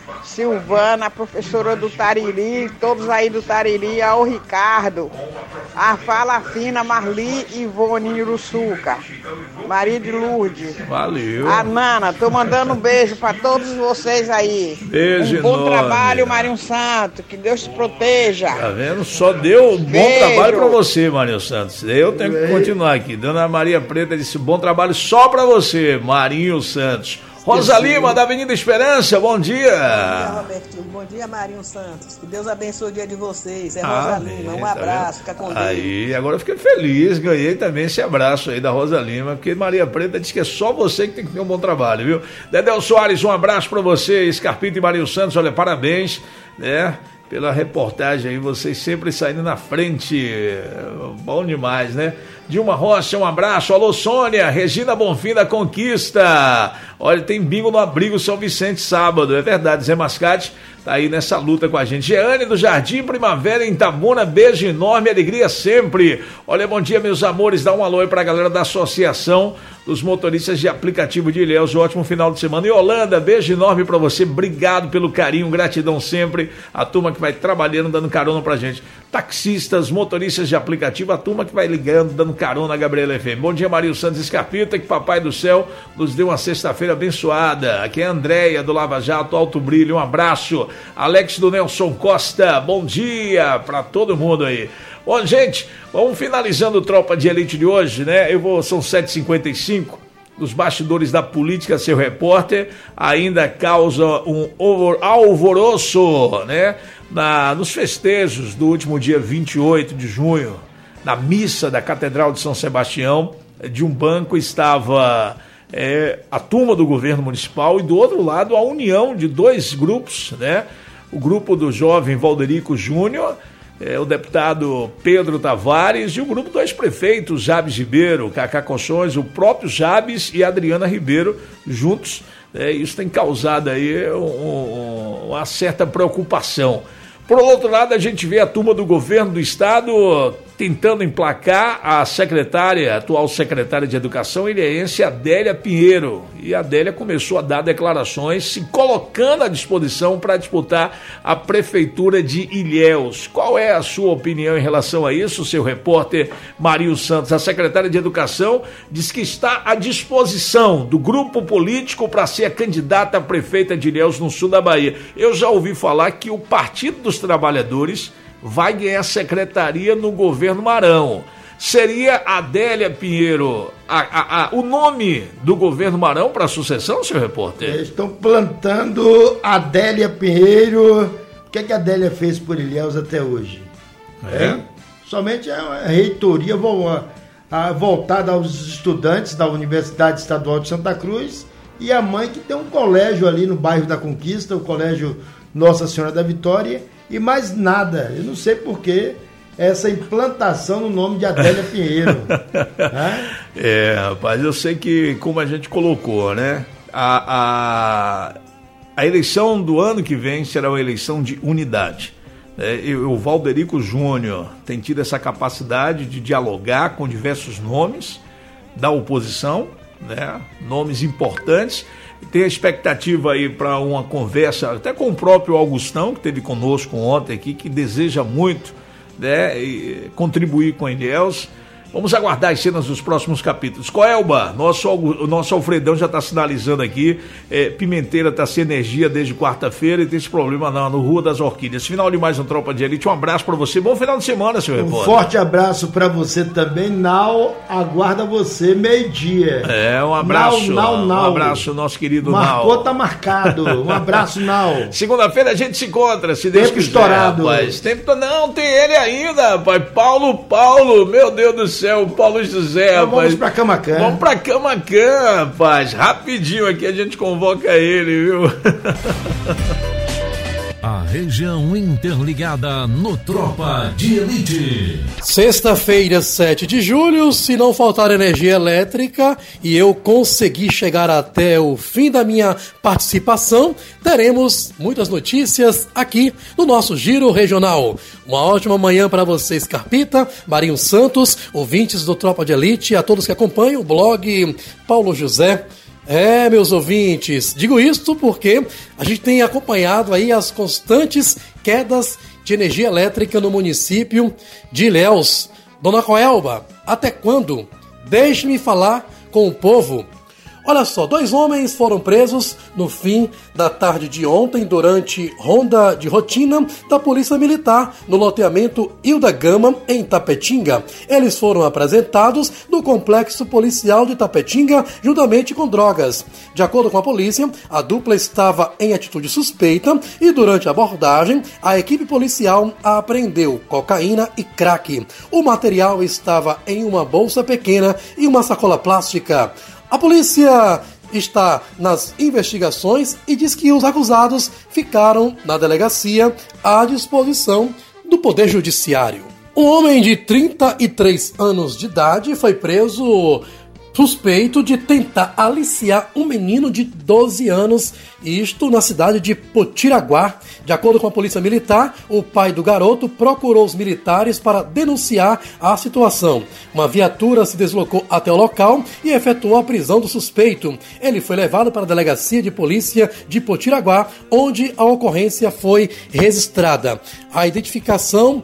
Silvana, a professora do Tariri, todos aí do Tariri, ao Ricardo, a Fala Fina, Marli, Ivone Uruçuca, Maria de Lourdes. Valeu. A Nana, tô mandando um beijo pra todos vocês aí. Beijo bom enorme. Trabalho, Marinho Santos, que Deus te proteja. Tá vendo? Só deu bom trabalho pra você, Marinho Santos. Eu tenho que continuar aqui. Dona Maria Preta disse bom trabalho só pra você, Marinho Santos. Rosa Lima, da Avenida Esperança, bom dia. Bom dia, Robertinho. Bom dia, Marinho Santos. Que Deus abençoe o dia de vocês. É Rosa Lima, um abraço, fica com Deus. Aí, agora eu fiquei feliz, ganhei também esse abraço aí da Rosa Lima, porque Maria Preta diz que é só você que tem que ter um bom trabalho, viu? Dedéu Soares, um abraço pra você, Scarpita e Marinho Santos, olha, parabéns, né? Pela reportagem aí, vocês sempre saindo na frente, bom demais, né? Dilma Rocha, um abraço, alô Sônia, Regina Bonfim da Conquista, olha, tem bingo no Abrigo São Vicente sábado, é verdade, Zé Mascate tá aí nessa luta com a gente. Jeane do Jardim Primavera em Itabuna, beijo enorme, alegria sempre. Olha, bom dia meus amores, dá um alô aí pra galera da Associação dos Motoristas de Aplicativo de Ilhéus, um ótimo final de semana. E Holanda, beijo enorme pra você, obrigado pelo carinho, gratidão sempre, a turma que vai trabalhando, dando carona pra gente. Taxistas, motoristas de aplicativo, a turma que vai ligando, dando carona a Gabriela FM. Bom dia, Marinho Santos Scarpita, que Papai do Céu nos deu uma sexta-feira abençoada. Aqui é a Andréia do Lava Jato, Alto Brilho, um abraço. Alex do Nelson Costa, bom dia pra todo mundo aí. Bom, gente, vamos finalizando o Tropa de Elite de hoje, né? São 7h55, dos bastidores da política, seu repórter ainda causa um alvoroço, né? Nos festejos do último dia 28 de junho, na missa da Catedral de São Sebastião, de um banco estava a turma do governo municipal e do outro lado a união de dois grupos, né? O grupo do jovem Valderico Júnior, o deputado Pedro Tavares e o grupo do ex-prefeito Jabes Ribeiro, Cacá Conchões, o próprio Jabes e Adriana Ribeiro juntos. Isso tem causado aí uma certa preocupação. Por outro lado, a gente vê a turma do governo do estado tentando emplacar a atual secretária de Educação ilhéense, Adélia Pinheiro. E a Adélia começou a dar declarações, se colocando à disposição para disputar a prefeitura de Ilhéus. Qual é a sua opinião em relação a isso, seu repórter Marinho Santos? A secretária de Educação diz que está à disposição do grupo político para ser a candidata a prefeita de Ilhéus no sul da Bahia. Eu já ouvi falar que o Partido dos Trabalhadores vai ganhar secretaria no governo Marão. Seria Adélia Pinheiro o nome do governo Marão para a sucessão, seu repórter? Eles estão plantando Adélia Pinheiro. O que a Adélia fez por Ilhéus até hoje? Somente a reitoria voltada aos estudantes da Universidade Estadual de Santa Cruz e a mãe que tem um colégio ali no bairro da Conquista, o Colégio Nossa Senhora da Vitória, e mais nada. Eu não sei por que essa implantação no nome de Adélia Pinheiro. Rapaz, eu sei que, como a gente colocou, né? A eleição do ano que vem será uma eleição de unidade. O Valderico Júnior tem tido essa capacidade de dialogar com diversos nomes da oposição, né? Nomes importantes. Tem a expectativa aí para uma conversa até com o próprio Augustão, que esteve conosco ontem aqui, que deseja muito, né, contribuir com a Ilhéus. Vamos aguardar as cenas dos próximos capítulos. Coelba, o nosso Alfredão já está sinalizando aqui, Pimenteira está sem energia desde quarta-feira e tem esse problema no Rua das Orquídeas. Final de mais um Tropa de Elite, um abraço para você, bom final de semana, seu repórter. Um forte abraço para você também, Nau, aguarda você meio-dia. Um abraço, Nau. Um abraço, nosso querido Nau. Marcou, tá marcado, um abraço, Nau. Segunda-feira a gente se encontra, se Deus quiser. Estourado. Rapaz. Não, tem ele ainda, rapaz, Paulo, meu Deus do céu. O Paulo José, rapaz. Vamos pra Camacan. Vamos pra Camacan, rapaz. Rapidinho aqui a gente convoca ele, viu? A região interligada no Tropa de Elite. Sexta-feira, 7 de julho, se não faltar energia elétrica e eu conseguir chegar até o fim da minha participação, teremos muitas notícias aqui no nosso Giro Regional. Uma ótima manhã para vocês, Scarpita, Marinho Santos, ouvintes do Tropa de Elite, a todos que acompanham o blog Paulo José. Meus ouvintes, digo isto porque a gente tem acompanhado aí as constantes quedas de energia elétrica no município de Ilhéus. Dona Coelba, até quando? Deixe-me falar com o povo. Olha só, 2 homens foram presos no fim da tarde de ontem durante ronda de rotina da Polícia Militar no loteamento Hilda Gama, em Tapetinga. Eles foram apresentados no complexo policial de Tapetinga juntamente com drogas. De acordo com a polícia, a dupla estava em atitude suspeita e durante a abordagem, a equipe policial apreendeu cocaína e crack. O material estava em uma bolsa pequena e uma sacola plástica. A polícia está nas investigações e diz que os acusados ficaram na delegacia à disposição do Poder Judiciário. Um homem de 33 anos de idade foi preso suspeito de tentar aliciar um menino de 12 anos, isto na cidade de Potiraguá. De acordo com a Polícia Militar, o pai do garoto procurou os militares para denunciar a situação. Uma viatura se deslocou até o local e efetuou a prisão do suspeito. Ele foi levado para a Delegacia de Polícia de Potiraguá, onde a ocorrência foi registrada. A identificação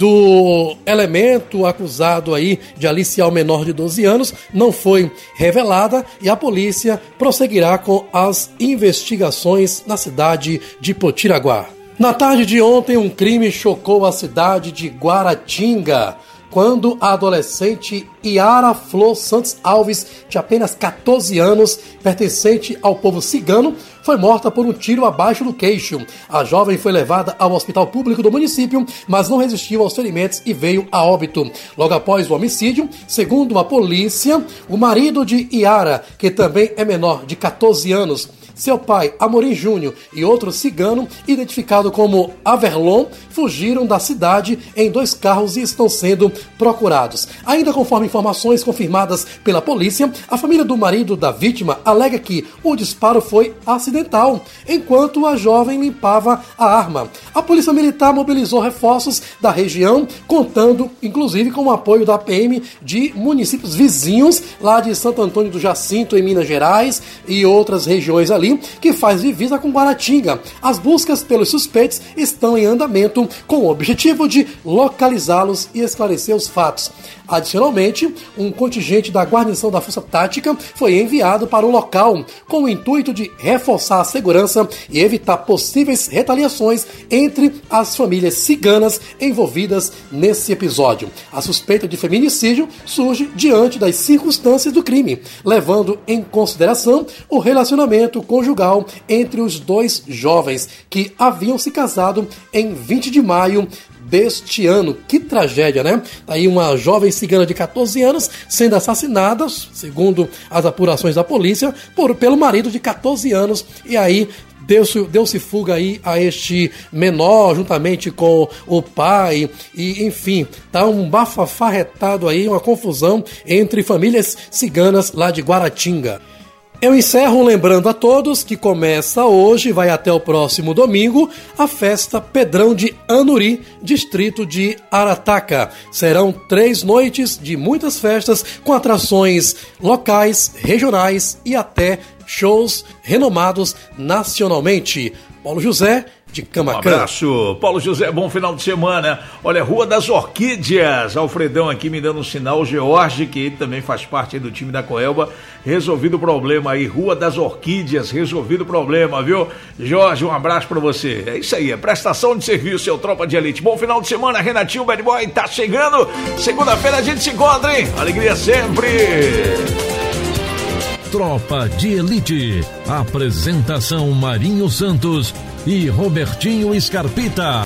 do elemento acusado aí de aliciar o menor de 12 anos não foi revelada e a polícia prosseguirá com as investigações na cidade de Potiraguá. Na tarde de ontem, um crime chocou a cidade de Guaratinga, quando a adolescente Yara Flor Santos Alves, de apenas 14 anos, pertencente ao povo cigano, foi morta por um tiro abaixo do queixo. A jovem foi levada ao hospital público do município, mas não resistiu aos ferimentos e veio a óbito. Logo após o homicídio, segundo a polícia, o marido de Yara, que também é menor de 14 anos, seu pai, Amorim Júnior, e outro cigano, identificado como Averlon, fugiram da cidade em 2 carros e estão sendo procurados. Ainda conforme informações confirmadas pela polícia, a família do marido da vítima alega que o disparo foi acidental, enquanto a jovem limpava a arma. A Polícia Militar mobilizou reforços da região, contando inclusive com o apoio da PM de municípios vizinhos, lá de Santo Antônio do Jacinto, em Minas Gerais, e outras regiões ali, que faz divisa com Guaratinga. As buscas pelos suspeitos estão em andamento com o objetivo de localizá-los e esclarecer os fatos. Adicionalmente, um contingente da guarnição da Força Tática foi enviado para o local com o intuito de reforçar a segurança e evitar possíveis retaliações entre as famílias ciganas envolvidas nesse episódio. A suspeita de feminicídio surge diante das circunstâncias do crime, levando em consideração o relacionamento conjugal entre os 2 jovens que haviam se casado em 20 de maio deste ano. Que tragédia, né? Tá aí uma jovem cigana de 14 anos sendo assassinada, segundo as apurações da polícia, pelo marido de 14 anos, e aí deu-se fuga aí a este menor, juntamente com o pai, e enfim, tá um bafafá retado aí, uma confusão entre famílias ciganas lá de Guaratinga. Eu encerro lembrando a todos que começa hoje e vai até o próximo domingo a festa Pedrão de Anuri, distrito de Arataca. Serão 3 noites de muitas festas com atrações locais, regionais e até shows renomados nacionalmente. Paulo José, de Camacan. Um abraço, Paulo José, bom final de semana. Olha, Rua das Orquídeas, Alfredão aqui me dando um sinal, George, que ele também faz parte do time da Coelba, resolvido o problema aí, Rua das Orquídeas, resolvido o problema, viu? Jorge, um abraço pra você. É isso aí, é prestação de serviço, seu Tropa de Elite. Bom final de semana, Renatinho Bad Boy tá chegando, segunda-feira a gente se encontra, hein? Alegria sempre! Tropa de Elite. Apresentação Marinho Santos e Robertinho Scarpita.